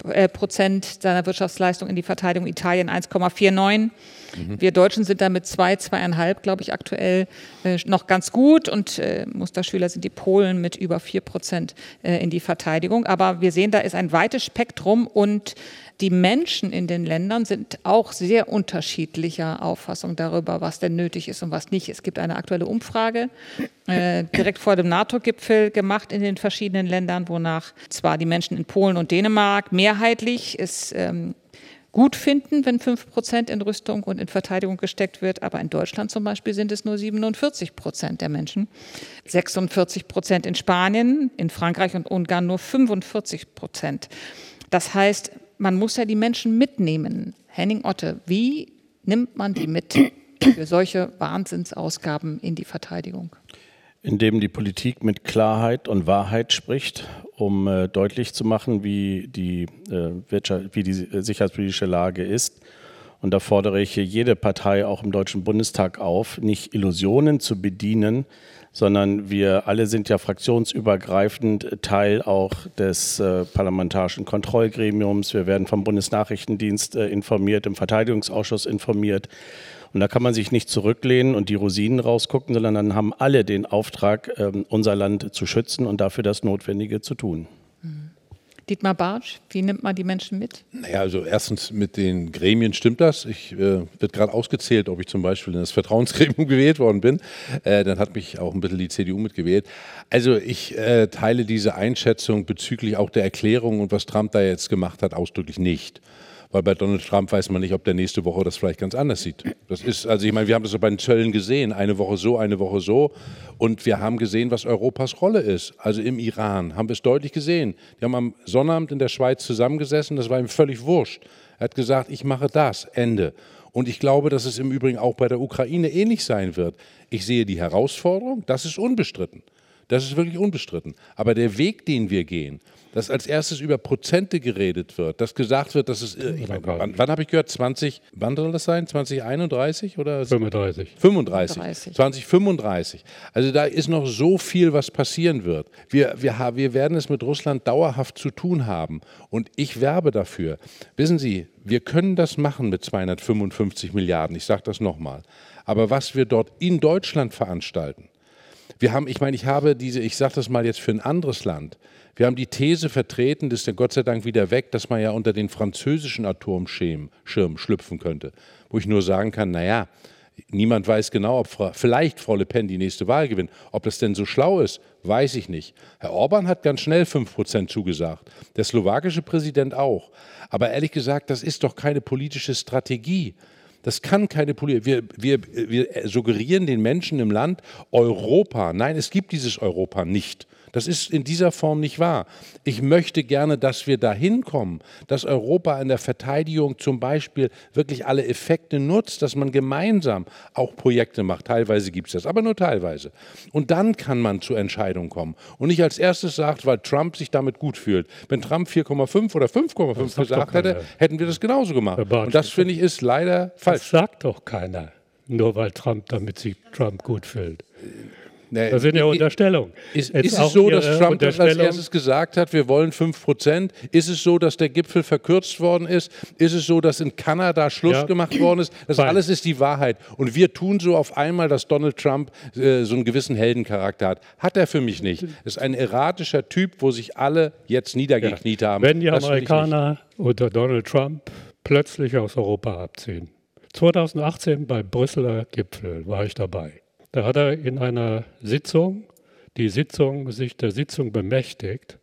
Speaker 2: äh, Prozent seiner Wirtschaftsleistung in die Verteidigung, Italien eins Komma neunundvierzig. Mhm. Wir Deutschen sind da mit zwei, zweieinhalb, glaube ich, aktuell äh, noch ganz gut und äh, Musterschüler sind die Polen mit über vier Prozent äh, in die Verteidigung. Aber wir sehen, da ist ein weites Spektrum und die Menschen in den Ländern sind auch sehr unterschiedlicher Auffassung darüber, was denn nötig ist und was nicht. Es gibt eine aktuelle Umfrage äh, direkt vor dem NATO-Gipfel gemacht in den verschiedenen Ländern, wonach zwar die Menschen in Polen und Dänemark mehrheitlich es ähm, gut finden, wenn fünf Prozent in Rüstung und in Verteidigung gesteckt wird, aber in Deutschland zum Beispiel sind es nur siebenundvierzig Prozent der Menschen, sechsundvierzig Prozent in Spanien, in Frankreich und Ungarn nur fünfundvierzig Prozent. Das heißt, man muss ja die Menschen mitnehmen. Henning Otte, wie nimmt man die mit für solche Wahnsinnsausgaben in die Verteidigung?
Speaker 5: Indem die Politik mit Klarheit und Wahrheit spricht, um äh, deutlich zu machen, wie die, äh, Wirtschaft, wie die sicherheitspolitische Lage ist. Und da fordere ich jede Partei auch im Deutschen Bundestag auf, nicht Illusionen zu bedienen, sondern wir alle sind ja fraktionsübergreifend Teil auch des äh, parlamentarischen Kontrollgremiums. Wir werden vom Bundesnachrichtendienst äh, informiert, im Verteidigungsausschuss informiert. Und da kann man sich nicht zurücklehnen und die Rosinen rausgucken, sondern dann haben alle den Auftrag, äh, unser Land zu schützen und dafür das Notwendige zu tun.
Speaker 2: Mhm. Dietmar Bartsch, wie nimmt man die Menschen mit?
Speaker 6: Naja, also erstens mit den Gremien stimmt das. Ich äh, wird gerade ausgezählt, ob ich zum Beispiel in das Vertrauensgremium gewählt worden bin. Äh, dann hat mich auch ein bisschen die C D U mitgewählt. Also ich äh, teile diese Einschätzung bezüglich auch der Erklärung und was Trump da jetzt gemacht hat, ausdrücklich nicht. Weil bei Donald Trump weiß man nicht, ob der nächste Woche das vielleicht ganz anders sieht. Das ist, also ich meine, wir haben das so bei den Zöllen gesehen, eine Woche so, eine Woche so. Und wir haben gesehen, was Europas Rolle ist. Also im Iran haben wir es deutlich gesehen. Die haben am Sonnabend in der Schweiz zusammengesessen, das war ihm völlig wurscht. Er hat gesagt, ich mache das, Ende. Und ich glaube, dass es im Übrigen auch bei der Ukraine ähnlich sein wird. Ich sehe die Herausforderung, das ist unbestritten. Das ist wirklich unbestritten. Aber der Weg, den wir gehen, dass als erstes über Prozente geredet wird, dass gesagt wird, dass es, ich meine, wann, wann habe ich gehört, zwanzig, wann soll das sein, zwanzig einunddreißig oder?
Speaker 3: fünfunddreißig.
Speaker 6: fünfunddreißig. zwanzig fünfunddreißig. Also da ist noch so viel, was passieren wird. Wir, wir, wir werden es mit Russland dauerhaft zu tun haben und ich werbe dafür. Wissen Sie, wir können das machen mit zweihundertfünfundfünfzig Milliarden, ich sage das nochmal. Aber was wir dort in Deutschland veranstalten, wir haben, ich meine, ich habe diese, ich sage das mal jetzt für ein anderes Land, wir haben die These vertreten, das ist ja Gott sei Dank wieder weg, dass man ja unter den französischen Atomschirm schlüpfen könnte. Wo ich nur sagen kann, naja, niemand weiß genau, ob Frau, vielleicht Frau Le Pen die nächste Wahl gewinnt. Ob das denn so schlau ist, weiß ich nicht. Herr Orban hat ganz schnell fünf Prozent zugesagt, der slowakische Präsident auch. Aber ehrlich gesagt, das ist doch keine politische Strategie. Das kann keine Politik. Wir, wir, wir suggerieren den Menschen im Land Europa. Nein, es gibt dieses Europa nicht. Das ist in dieser Form nicht wahr. Ich möchte gerne, dass wir dahin kommen, dass Europa in der Verteidigung zum Beispiel wirklich alle Effekte nutzt, dass man gemeinsam auch Projekte macht. Teilweise gibt es das, aber nur teilweise. Und dann kann man zu Entscheidungen kommen. Und nicht als erstes sagt, weil Trump sich damit gut fühlt. Wenn Trump vier Komma fünf oder fünf Komma fünf gesagt hätte, hätten wir das genauso gemacht. Und das, finde ich, ist leider falsch.
Speaker 3: Das sagt doch keiner, nur weil Trump damit sich Trump gut fühlt.
Speaker 6: Nee,
Speaker 3: das sind ja Unterstellungen.
Speaker 6: Ist, ist es so, dass Trump das als erstes gesagt hat, wir wollen fünf Prozent? Ist es so, dass der Gipfel verkürzt worden ist? Ist es so, dass in Kanada Schluss ja. gemacht worden ist? Das Fein. Alles ist die Wahrheit. Und wir tun so auf einmal, dass Donald Trump äh, so einen gewissen Heldencharakter hat. Hat er für mich nicht. Das ist ein erratischer Typ, wo sich alle jetzt niedergekniet ja. haben.
Speaker 3: Wenn die Amerikaner unter Donald Trump plötzlich aus Europa abziehen. zweitausendachtzehn beim Brüsseler Gipfel war ich dabei. Da hat er in einer Sitzung, die Sitzung, sich der Sitzung bemächtigt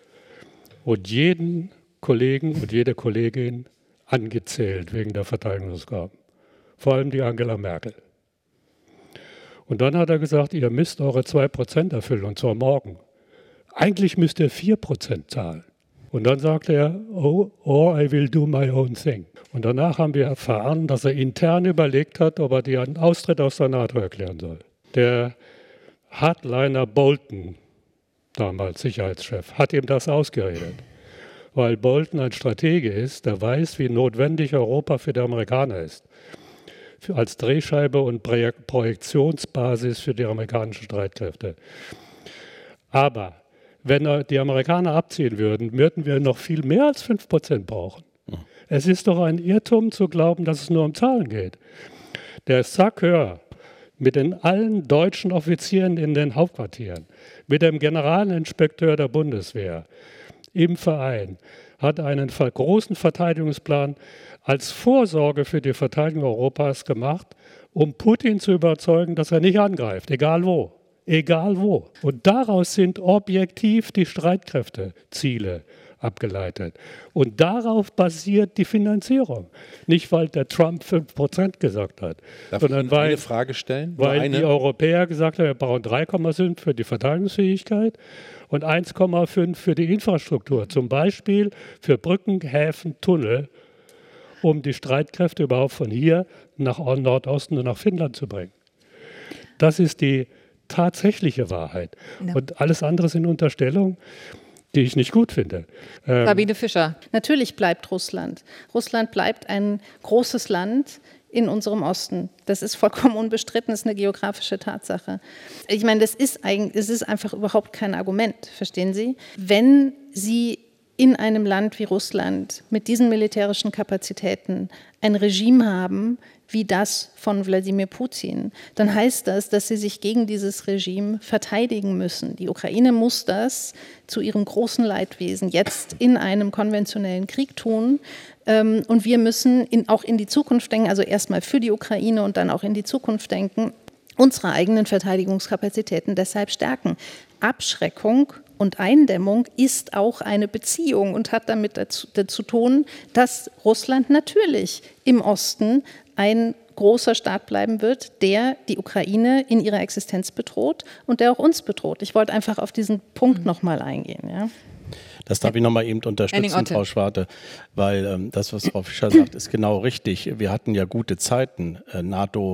Speaker 3: und jeden Kollegen und jede Kollegin angezählt wegen der Verteidigungsausgaben. Vor allem die Angela Merkel. Und dann hat er gesagt, ihr müsst eure zwei Prozent erfüllen, und zwar morgen. Eigentlich müsst ihr vier Prozent zahlen. Und dann sagte er, oh, or I will do my own thing. Und danach haben wir erfahren, dass er intern überlegt hat, ob er den Austritt aus der NATO erklären soll. Der Hardliner Bolton, damals Sicherheitschef, hat ihm das ausgeredet. Weil Bolton ein Stratege ist, der weiß, wie notwendig Europa für die Amerikaner ist. Für, als Drehscheibe und Projektionsbasis für die amerikanischen Streitkräfte. Aber wenn die Amerikaner abziehen würden, würden wir noch viel mehr als fünf Prozent brauchen. Mhm. Es ist doch ein Irrtum zu glauben, dass es nur um Zahlen geht. Der SACEUR mit den allen deutschen Offizieren in den Hauptquartieren, mit dem Generalinspekteur der Bundeswehr im Verein, hat einen großen Verteidigungsplan als Vorsorge für die Verteidigung Europas gemacht, um Putin zu überzeugen, dass er nicht angreift, egal wo. Egal wo. Und daraus sind objektiv die Streitkräfteziele abgeleitet. Und darauf basiert die Finanzierung. Nicht, weil der Trump fünf Prozent gesagt hat,
Speaker 6: Darf
Speaker 3: sondern
Speaker 6: ich
Speaker 3: weil,
Speaker 6: eine Frage stellen?
Speaker 3: weil
Speaker 6: eine?
Speaker 3: die Europäer gesagt haben, wir brauchen drei Komma fünf für die Verteidigungsfähigkeit und eins Komma fünf für die Infrastruktur. Zum Beispiel für Brücken, Häfen, Tunnel, um die Streitkräfte überhaupt von hier nach Nordosten und nach Finnland zu bringen. Das ist die tatsächliche Wahrheit. Ja. Und alles andere sind Unterstellungen, die ich nicht gut finde.
Speaker 2: Ähm Sabine Fischer.
Speaker 4: Natürlich bleibt Russland. Russland bleibt ein großes Land in unserem Osten. Das ist vollkommen unbestritten, das ist eine geografische Tatsache. Ich meine, das ist, eigentlich, das ist einfach überhaupt kein Argument, verstehen Sie? Wenn Sie in einem Land wie Russland mit diesen militärischen Kapazitäten ein Regime haben, wie das von Wladimir Putin, dann heißt das, dass sie sich gegen dieses Regime verteidigen müssen. Die Ukraine muss das zu ihrem großen Leidwesen jetzt in einem konventionellen Krieg tun. Und wir müssen in, auch in die Zukunft denken, also erstmal für die Ukraine und dann auch in die Zukunft denken, unsere eigenen Verteidigungskapazitäten deshalb stärken. Abschreckung und Eindämmung ist auch eine Beziehung und hat damit dazu, dazu tun, dass Russland natürlich im Osten ein großer Staat bleiben wird, der die Ukraine in ihrer Existenz bedroht und der auch uns bedroht. Ich wollte einfach auf diesen Punkt mhm. nochmal eingehen. Ja.
Speaker 5: Das darf ich nochmal eben unterstützen, Frau Schwarte, weil ähm, das, was Frau Fischer sagt, ist genau richtig. Wir hatten ja gute Zeiten, äh,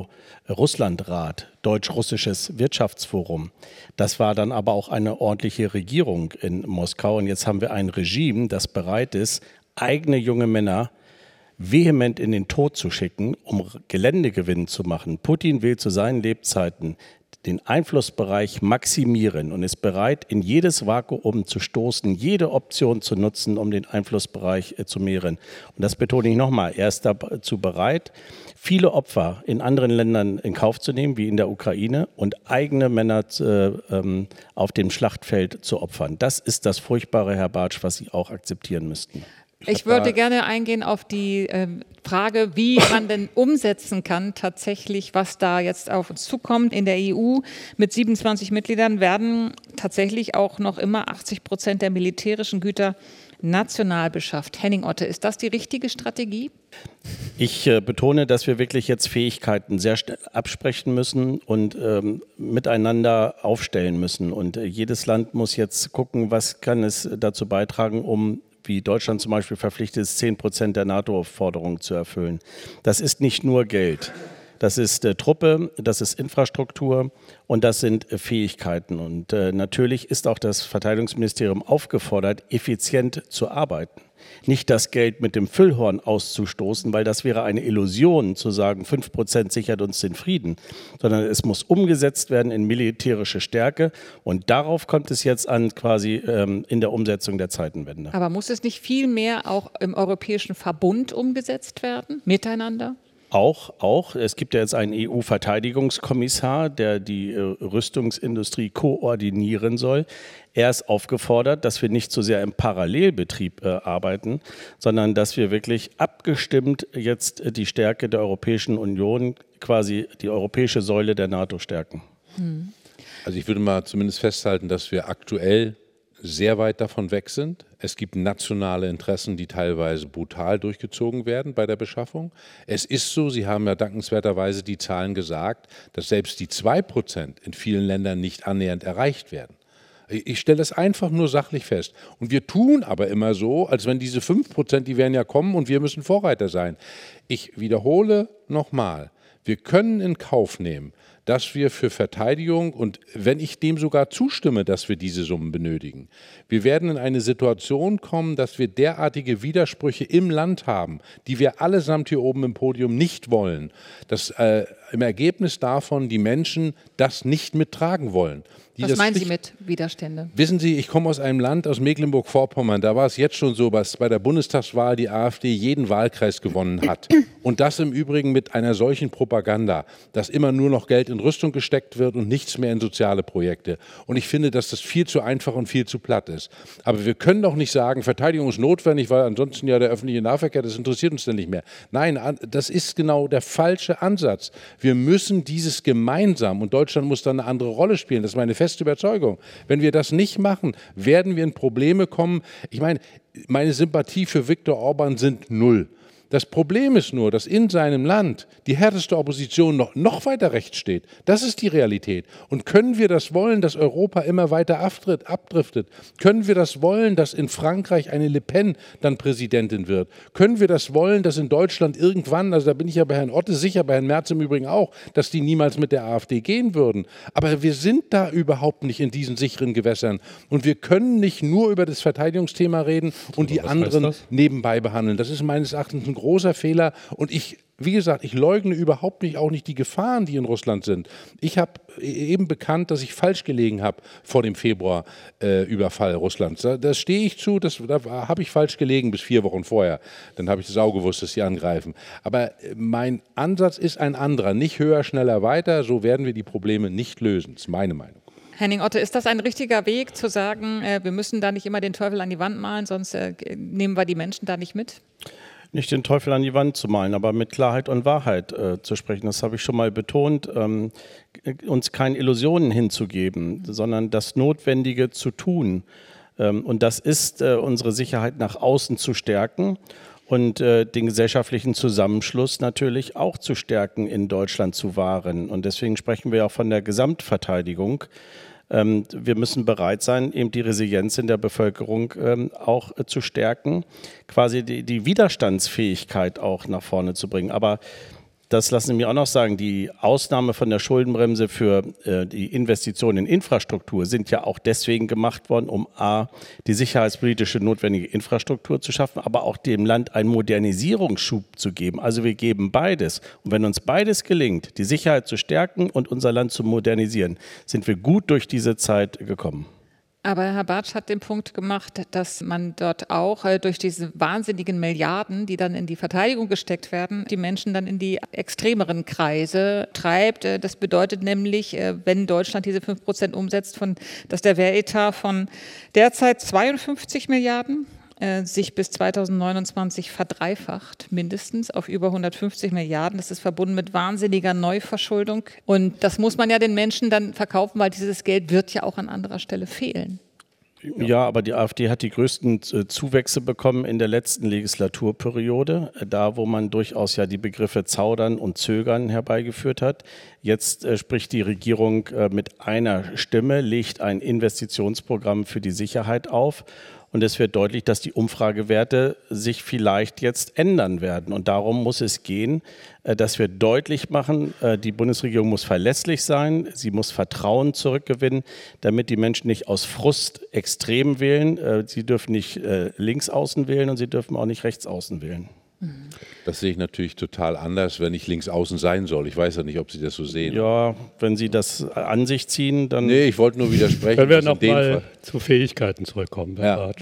Speaker 5: NATO-Russland-Rat, Deutsch-Russisches Wirtschaftsforum. Das war dann aber auch eine ordentliche Regierung in Moskau. Und jetzt haben wir ein Regime, das bereit ist, eigene junge Männer vehement in den Tod zu schicken, um Geländegewinn zu machen. Putin will zu seinen Lebzeiten den Einflussbereich maximieren und ist bereit, in jedes Vakuum zu stoßen, jede Option zu nutzen, um den Einflussbereich äh, zu mehren. Und das betone ich nochmal, er ist dazu bereit, viele Opfer in anderen Ländern in Kauf zu nehmen, wie in der Ukraine, und eigene Männer äh, ähm, auf dem Schlachtfeld zu opfern. Das ist das Furchtbare, Herr Bartsch, was Sie auch akzeptieren müssten.
Speaker 2: Ich, ich würde gerne eingehen auf die äh, Frage, wie man denn umsetzen kann, tatsächlich, was da jetzt auf uns zukommt. In der E U mit siebenundzwanzig Mitgliedern werden tatsächlich auch noch immer achtzig Prozent der militärischen Güter national beschafft. Henning Otte, ist das die richtige Strategie?
Speaker 5: Ich äh, betone, dass wir wirklich jetzt Fähigkeiten sehr schnell absprechen müssen und ähm, miteinander aufstellen müssen. Und äh, jedes Land muss jetzt gucken, was kann es dazu beitragen, um wie Deutschland zum Beispiel verpflichtet ist, zehn Prozent der NATO-Forderungen zu erfüllen. Das ist nicht nur Geld. Das ist äh, Truppe, das ist Infrastruktur und das sind äh, Fähigkeiten. Und äh, natürlich ist auch das Verteidigungsministerium aufgefordert, effizient zu arbeiten. Nicht das Geld mit dem Füllhorn auszustoßen, weil das wäre eine Illusion, zu sagen, fünf Prozent sichert uns den Frieden, sondern es muss umgesetzt werden in militärische Stärke und darauf kommt es jetzt an, quasi ähm, in der Umsetzung der Zeitenwende.
Speaker 2: Aber muss es nicht viel mehr auch im Europäischen Verbund umgesetzt werden, miteinander?
Speaker 5: Auch, auch. Es gibt ja jetzt einen E U-Verteidigungskommissar, der die äh, Rüstungsindustrie koordinieren soll. Er ist aufgefordert, dass wir nicht so sehr im Parallelbetrieb äh, arbeiten, sondern dass wir wirklich abgestimmt jetzt äh, die Stärke der Europäischen Union, quasi die europäische Säule der NATO stärken.
Speaker 6: Hm. Also ich würde mal zumindest festhalten, dass wir aktuell sehr weit davon weg sind. Es gibt nationale Interessen, die teilweise brutal durchgezogen werden bei der Beschaffung. Es ist so, Sie haben ja dankenswerterweise die Zahlen gesagt, dass selbst die zwei Prozent in vielen Ländern nicht annähernd erreicht werden. Ich stelle das einfach nur sachlich fest. Und wir tun aber immer so, als wenn diese fünf Prozent, die werden ja kommen und wir müssen Vorreiter sein. Ich wiederhole nochmal, wir können in Kauf nehmen, dass wir für Verteidigung, und wenn ich dem sogar zustimme, dass wir diese Summen benötigen, wir werden in eine Situation kommen, dass wir derartige Widersprüche im Land haben, die wir allesamt hier oben im Podium nicht wollen, dass äh, im Ergebnis davon die Menschen das nicht mittragen wollen.
Speaker 2: Was meinen Sie mit Widerstände?
Speaker 6: Wissen Sie, ich komme aus einem Land, aus Mecklenburg-Vorpommern, da war es jetzt schon so, dass bei der Bundestagswahl die AfD jeden Wahlkreis gewonnen hat. Und das im Übrigen mit einer solchen Propaganda, dass immer nur noch Geld in Rüstung gesteckt wird und nichts mehr in soziale Projekte. Und ich finde, dass das viel zu einfach und viel zu platt ist. Aber wir können doch nicht sagen, Verteidigung ist notwendig, weil ansonsten ja der öffentliche Nahverkehr, das interessiert uns dann nicht mehr. Nein, das ist genau der falsche Ansatz. Wir müssen dieses gemeinsam, und Deutschland muss dann eine andere Rolle spielen, das ist meine feste Überzeugung. Wenn wir das nicht machen, werden wir in Probleme kommen. Ich meine, meine Sympathie für Viktor Orban sind null. Das Problem ist nur, dass in seinem Land die härteste Opposition noch, noch weiter rechts steht. Das ist die Realität. Und können wir das wollen, dass Europa immer weiter abtritt, abdriftet? Können wir das wollen, dass in Frankreich eine Le Pen dann Präsidentin wird? Können wir das wollen, dass in Deutschland irgendwann, also da bin ich ja bei Herrn Otte sicher, bei Herrn Merz im Übrigen auch, dass die niemals mit der AfD gehen würden? Aber wir sind da überhaupt nicht in diesen sicheren Gewässern. Und wir können nicht nur über das Verteidigungsthema reden und die anderen nebenbei behandeln. Das ist meines Erachtens ein großer Fehler, und ich, wie gesagt, ich leugne überhaupt nicht, auch nicht die Gefahren, die in Russland sind. Ich habe eben bekannt, dass ich falsch gelegen habe vor dem Februar-Überfall äh, Russlands. Da, da stehe ich zu, das, da habe ich falsch gelegen bis vier Wochen vorher. Dann habe ich das auch gewusst, dass sie angreifen. Aber mein Ansatz ist ein anderer. Nicht höher, schneller, weiter. So werden wir die Probleme nicht lösen. Das ist meine Meinung.
Speaker 2: Henning Otte, ist das ein richtiger Weg, zu sagen, äh, wir müssen da nicht immer den Teufel an die Wand malen, sonst äh, nehmen wir die Menschen da nicht mit?
Speaker 5: Nicht den Teufel an die Wand zu malen, aber mit Klarheit und Wahrheit äh, zu sprechen. Das habe ich schon mal betont, ähm, uns keine Illusionen hinzugeben, sondern das Notwendige zu tun. Ähm, und das ist, äh, unsere Sicherheit nach außen zu stärken und äh, den gesellschaftlichen Zusammenschluss natürlich auch zu stärken, in Deutschland zu wahren. Und deswegen sprechen wir auch von der Gesamtverteidigung. Ähm, wir müssen bereit sein, eben die Resilienz in der Bevölkerung ähm, auch äh, zu stärken, quasi die, die Widerstandsfähigkeit auch nach vorne zu bringen. Aber das lassen Sie mir auch noch sagen, die Ausnahme von der Schuldenbremse für äh, die Investitionen in Infrastruktur sind ja auch deswegen gemacht worden, um a. die sicherheitspolitische notwendige Infrastruktur zu schaffen, aber auch dem Land einen Modernisierungsschub zu geben. Also wir geben beides. Und wenn uns beides gelingt, die Sicherheit zu stärken und unser Land zu modernisieren, sind wir gut durch diese Zeit gekommen.
Speaker 2: Aber Herr Bartsch hat den Punkt gemacht, dass man dort auch äh, durch diese wahnsinnigen Milliarden, die dann in die Verteidigung gesteckt werden, die Menschen dann in die extremeren Kreise treibt. Äh, das bedeutet nämlich, äh, wenn Deutschland diese fünf Prozent umsetzt, von, dass der Wehretat von derzeit zweiundfünfzig Milliarden äh, sich bis zweitausendneunundzwanzig verdreifacht, mindestens auf über hundertfünfzig Milliarden. Das ist verbunden mit wahnsinniger Neuverschuldung. Und das muss man ja den Menschen dann verkaufen, weil dieses Geld wird ja auch an anderer Stelle fehlen.
Speaker 5: Ja, aber die AfD hat die größten Zuwächse bekommen in der letzten Legislaturperiode, da wo man durchaus ja die Begriffe Zaudern und Zögern herbeigeführt hat. Jetzt äh, spricht die Regierung äh, mit einer Stimme, legt ein Investitionsprogramm für die Sicherheit auf. Und es wird deutlich, dass die Umfragewerte sich vielleicht jetzt ändern werden. Und darum muss es gehen, dass wir deutlich machen, die Bundesregierung muss verlässlich sein, sie muss Vertrauen zurückgewinnen, damit die Menschen nicht aus Frust extrem wählen. Sie dürfen nicht links außen wählen und sie dürfen auch nicht rechts außen wählen.
Speaker 6: Das sehe ich natürlich total anders, wenn ich links außen sein soll. Ich weiß ja nicht, ob Sie das so sehen.
Speaker 5: Ja, wenn Sie das an sich ziehen, dann...
Speaker 6: Nee, ich wollte nur widersprechen.
Speaker 3: Wenn wir noch mal zu Fähigkeiten zurückkommen, Herr
Speaker 6: ja.
Speaker 3: Bartsch.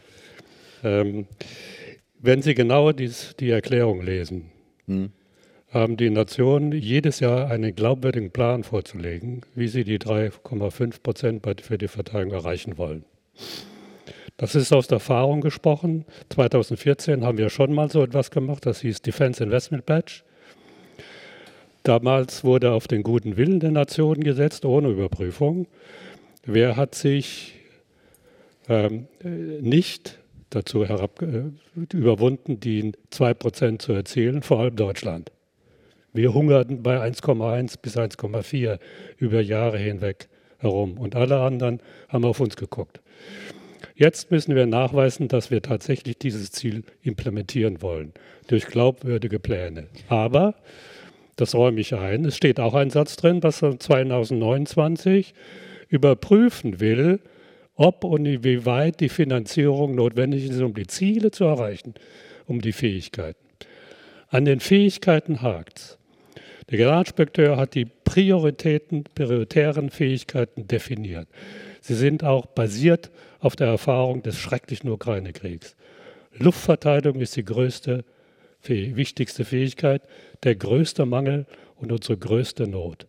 Speaker 3: Ähm, wenn Sie genau dies, die Erklärung lesen, hm. haben die Nationen jedes Jahr einen glaubwürdigen Plan vorzulegen, wie sie die drei Komma fünf Prozent für die Verteidigung erreichen wollen. Das ist aus der Erfahrung gesprochen. zweitausendvierzehn haben wir schon mal so etwas gemacht, das hieß Defense Investment Pledge. Damals wurde auf den guten Willen der Nationen gesetzt, ohne Überprüfung. Wer hat sich ähm, nicht dazu herab, äh, überwunden, die zwei Prozent zu erzielen, vor allem Deutschland? Wir hungerten bei eins Komma eins bis eins Komma vier über Jahre hinweg herum und alle anderen haben auf uns geguckt. Jetzt müssen wir nachweisen, dass wir tatsächlich dieses Ziel implementieren wollen, durch glaubwürdige Pläne. Aber Das räume ich ein. Es steht auch ein Satz drin, was zwanzig neunundzwanzig überprüfen will, ob und inwieweit die Finanzierung notwendig ist, um die Ziele zu erreichen, um die Fähigkeiten. An den Fähigkeiten hakt es. Der Generalinspekteur hat die Prioritäten, prioritären Fähigkeiten definiert. Sie sind auch basiert auf der Erfahrung des schrecklichen Ukraine-Kriegs. Luftverteidigung ist die größte, wichtigste Fähigkeit, der größte Mangel und unsere größte Not.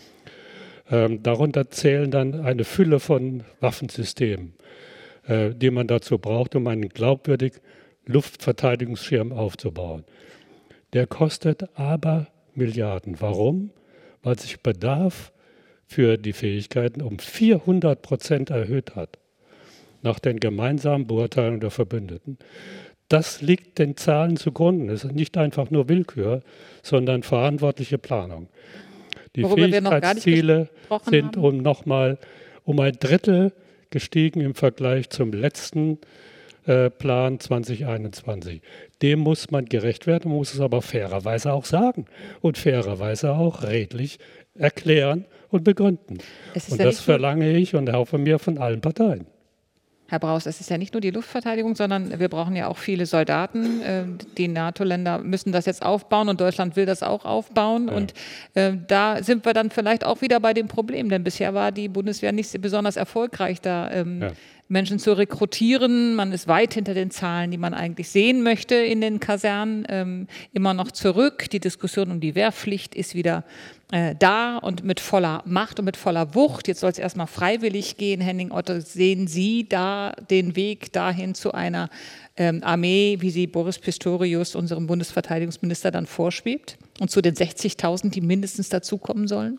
Speaker 3: Ähm, darunter zählen dann eine Fülle von Waffensystemen, äh, die man dazu braucht, um einen glaubwürdigen Luftverteidigungsschirm aufzubauen. Der kostet aber Milliarden. Warum? Weil sich Bedarf für die Fähigkeiten um vierhundert Prozent erhöht hat, nach den gemeinsamen Beurteilungen der Verbündeten. Das liegt den Zahlen zugrunde. Es ist nicht einfach nur Willkür, sondern verantwortliche Planung. Die
Speaker 2: Worüber
Speaker 3: Fähigkeitsziele sind um nochmal um ein Drittel gestiegen im Vergleich zum letzten äh, Plan zwanzig einundzwanzig. Dem muss man gerecht werden, man muss es aber fairerweise auch sagen und fairerweise auch redlich erklären und begründen. Und das verlange ich und hoffe mir von allen Parteien.
Speaker 2: Herr Braus, es ist ja nicht nur die Luftverteidigung, sondern wir brauchen ja auch viele Soldaten. Die NATO-Länder müssen das jetzt aufbauen und Deutschland will das auch aufbauen. Ja. Und äh, da sind wir dann vielleicht auch wieder bei dem Problem, denn bisher war die Bundeswehr nicht besonders erfolgreich, da ähm, ja. Menschen zu rekrutieren. Man ist weit hinter den Zahlen, die man eigentlich sehen möchte in den Kasernen, ähm, immer noch zurück. Die Diskussion um die Wehrpflicht ist wieder äh, da und mit voller Macht und mit voller Wucht. Jetzt soll es erstmal freiwillig gehen. Henning Otte, sehen Sie da den Weg dahin zu einer ähm, Armee, wie sie Boris Pistorius, unserem Bundesverteidigungsminister, dann vorschwebt? Und zu den sechzigtausend, die mindestens dazukommen sollen?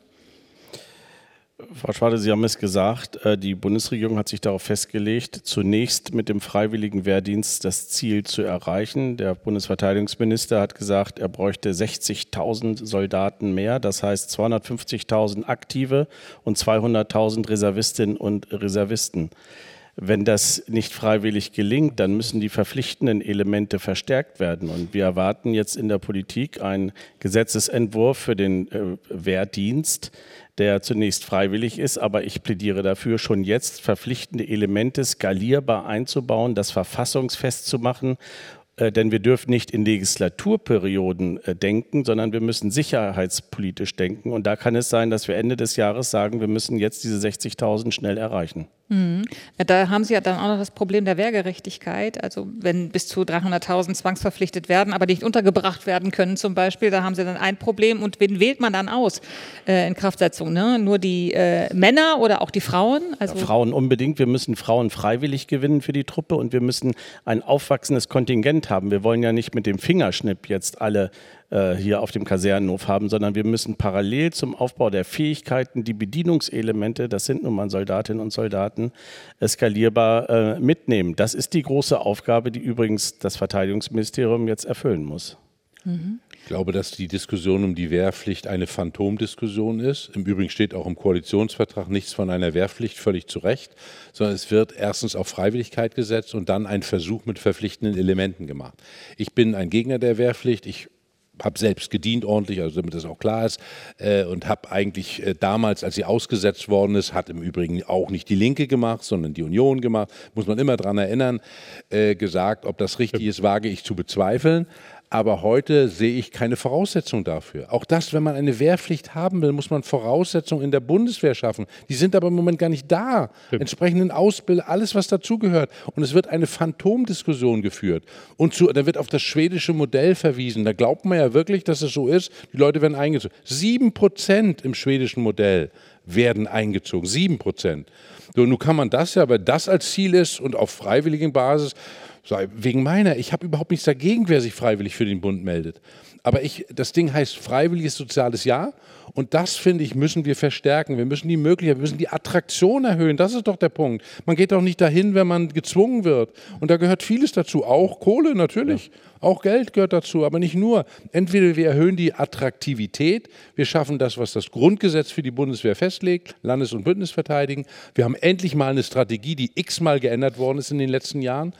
Speaker 5: Frau Schwade, Sie haben es gesagt, die Bundesregierung hat sich darauf festgelegt, zunächst mit dem freiwilligen Wehrdienst das Ziel zu erreichen. Der Bundesverteidigungsminister hat gesagt, er bräuchte sechzigtausend Soldaten mehr, das heißt zweihundertfünfzigtausend aktive und zweihunderttausend Reservistinnen und Reservisten. Wenn das nicht freiwillig gelingt, dann müssen die verpflichtenden Elemente verstärkt werden. Und wir erwarten jetzt in der Politik einen Gesetzesentwurf für den äh, Wehrdienst, der zunächst freiwillig ist, aber ich plädiere dafür, schon jetzt verpflichtende Elemente skalierbar einzubauen, das verfassungsfest zu machen. Denn wir dürfen nicht in Legislaturperioden denken, sondern wir müssen sicherheitspolitisch denken. Und da kann es sein, dass wir Ende des Jahres sagen, wir müssen jetzt diese sechzigtausend schnell erreichen.
Speaker 2: Mhm. Ja, da haben Sie ja dann auch noch das Problem der Wehrgerechtigkeit. Also wenn bis zu dreihunderttausend zwangsverpflichtet werden, aber nicht untergebracht werden können zum Beispiel, da haben Sie dann ein Problem. Und wen wählt man dann aus äh, in Kraftsetzung? Ne? Nur die äh, Männer oder auch die Frauen? Also
Speaker 5: ja, Frauen unbedingt. Wir müssen Frauen freiwillig gewinnen für die Truppe und wir müssen ein aufwachsendes Kontingent haben. Wir wollen ja nicht mit dem Fingerschnipp jetzt alle äh, hier auf dem Kasernenhof haben, sondern wir müssen parallel zum Aufbau der Fähigkeiten die Bedienungselemente, das sind nun mal Soldatinnen und Soldaten, skalierbar äh, mitnehmen. Das ist die große Aufgabe, die übrigens das Verteidigungsministerium jetzt erfüllen muss.
Speaker 2: Mhm.
Speaker 6: Ich glaube, dass die Diskussion um die Wehrpflicht eine Phantomdiskussion ist. Im Übrigen steht auch im Koalitionsvertrag nichts von einer Wehrpflicht, völlig zu Recht, sondern es wird erstens auf Freiwilligkeit gesetzt und dann ein Versuch mit verpflichtenden Elementen gemacht. Ich bin ein Gegner der Wehrpflicht. Ich habe selbst gedient ordentlich, also damit das auch klar ist, äh, und habe eigentlich äh, damals, als sie ausgesetzt worden ist, hat im Übrigen auch nicht die Linke gemacht, sondern die Union gemacht, muss man immer daran erinnern, äh, gesagt, ob das richtig ist, wage ich zu bezweifeln. Aber heute sehe ich keine Voraussetzung dafür. Auch das, wenn man eine Wehrpflicht haben will, muss man Voraussetzungen in der Bundeswehr schaffen. Die sind aber im Moment gar nicht da. Stimmt. Entsprechenden Ausbildung, alles, was dazugehört. Und es wird eine Phantomdiskussion geführt. Und zu, da wird auf das schwedische Modell verwiesen. Da glaubt man ja wirklich, dass es so ist. Die Leute werden eingezogen. Sieben Prozent im schwedischen Modell werden eingezogen. Sieben Prozent. So, nun kann man das ja, weil das als Ziel ist und auf freiwilligen Basis, wegen meiner, ich habe überhaupt nichts dagegen, wer sich freiwillig für den Bund meldet. Aber ich, das Ding heißt freiwilliges soziales Jahr und das, finde ich, müssen wir verstärken. Wir müssen die Möglichkeit, wir müssen die Attraktion erhöhen. Das ist doch der Punkt. Man geht doch nicht dahin, wenn man gezwungen wird. Und da gehört vieles dazu, auch Kohle natürlich. Ja. Auch Geld gehört dazu, aber nicht nur. Entweder wir erhöhen die Attraktivität, wir schaffen das, was das Grundgesetz für die Bundeswehr festlegt, Landes- und Bündnisverteidigen. Wir haben endlich mal eine Strategie, die x-mal geändert worden ist in den letzten Jahren, was die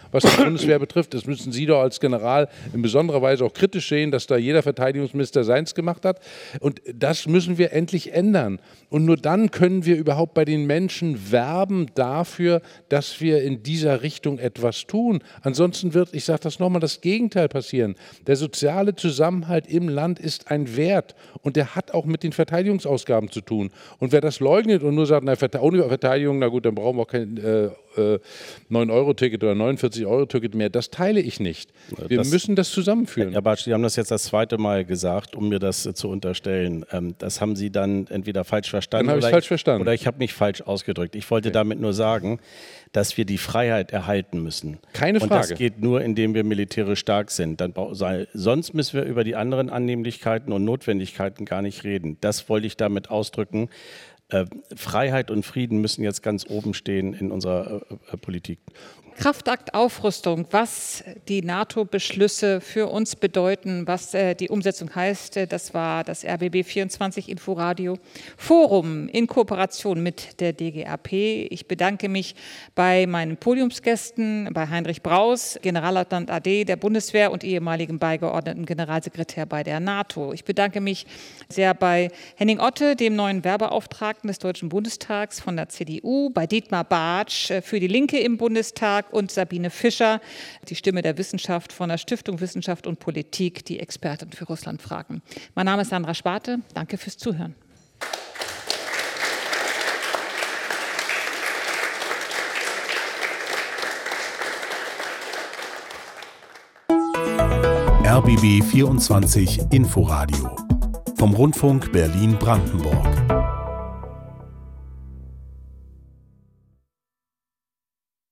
Speaker 6: Bundeswehr betrifft. Das müssen Sie doch als General in besonderer Weise auch kritisch sehen, dass da jeder Verteidigungsminister seins gemacht hat. Und das müssen wir endlich ändern. Und nur dann können wir überhaupt bei den Menschen werben dafür, dass wir in dieser Richtung etwas tun. Ansonsten wird, ich sage das nochmal, das Gegenteil passieren. Der soziale Zusammenhalt im Land ist ein Wert und der hat auch mit den Verteidigungsausgaben zu tun. Und wer das leugnet und nur sagt, na, ohne Verteidigung, na gut, dann brauchen wir auch kein äh, äh, neun Euro Ticket oder neunundvierzig Euro Ticket mehr, das teile ich nicht. Wir das, müssen das zusammenführen.
Speaker 5: Herr Bartsch, Sie haben das jetzt das zweite Mal gesagt, um mir das äh, zu unterstellen. Ähm, das haben Sie dann entweder falsch verstanden,
Speaker 6: dann
Speaker 5: oder,
Speaker 6: ich falsch verstanden.
Speaker 5: oder ich habe mich falsch ausgedrückt. Ich wollte okay. damit nur sagen, dass wir die Freiheit erhalten müssen.
Speaker 6: Keine Frage.
Speaker 5: Und das geht nur, indem wir militärisch stark sind. Dann, sonst müssen wir über die anderen Annehmlichkeiten und Notwendigkeiten gar nicht reden. Das wollte ich damit ausdrücken. Äh, Freiheit und Frieden müssen jetzt ganz oben stehen in unserer äh, Politik.
Speaker 2: Kraftakt Aufrüstung, was die NATO-Beschlüsse für uns bedeuten, was äh, die Umsetzung heißt, äh, das war das R B B vierundzwanzig Inforadio Forum in Kooperation mit der D G A P. Ich bedanke mich bei meinen Podiumsgästen, bei Heinrich Braus, Generalleutnant A D der Bundeswehr und ehemaligen beigeordneten Generalsekretär bei der NATO. Ich bedanke mich sehr bei Henning Otte, dem neuen Wehrbeauftragten des Deutschen Bundestags von der C D U, bei Dietmar Bartsch äh, für die Linke im Bundestag und Sabine Fischer, die Stimme der Wissenschaft von der Stiftung Wissenschaft und Politik, die Expertin für Russlandfragen. Mein Name ist Sandra Spate. Danke fürs Zuhören.
Speaker 1: R B B vierundzwanzig Inforadio vom Rundfunk Berlin-Brandenburg.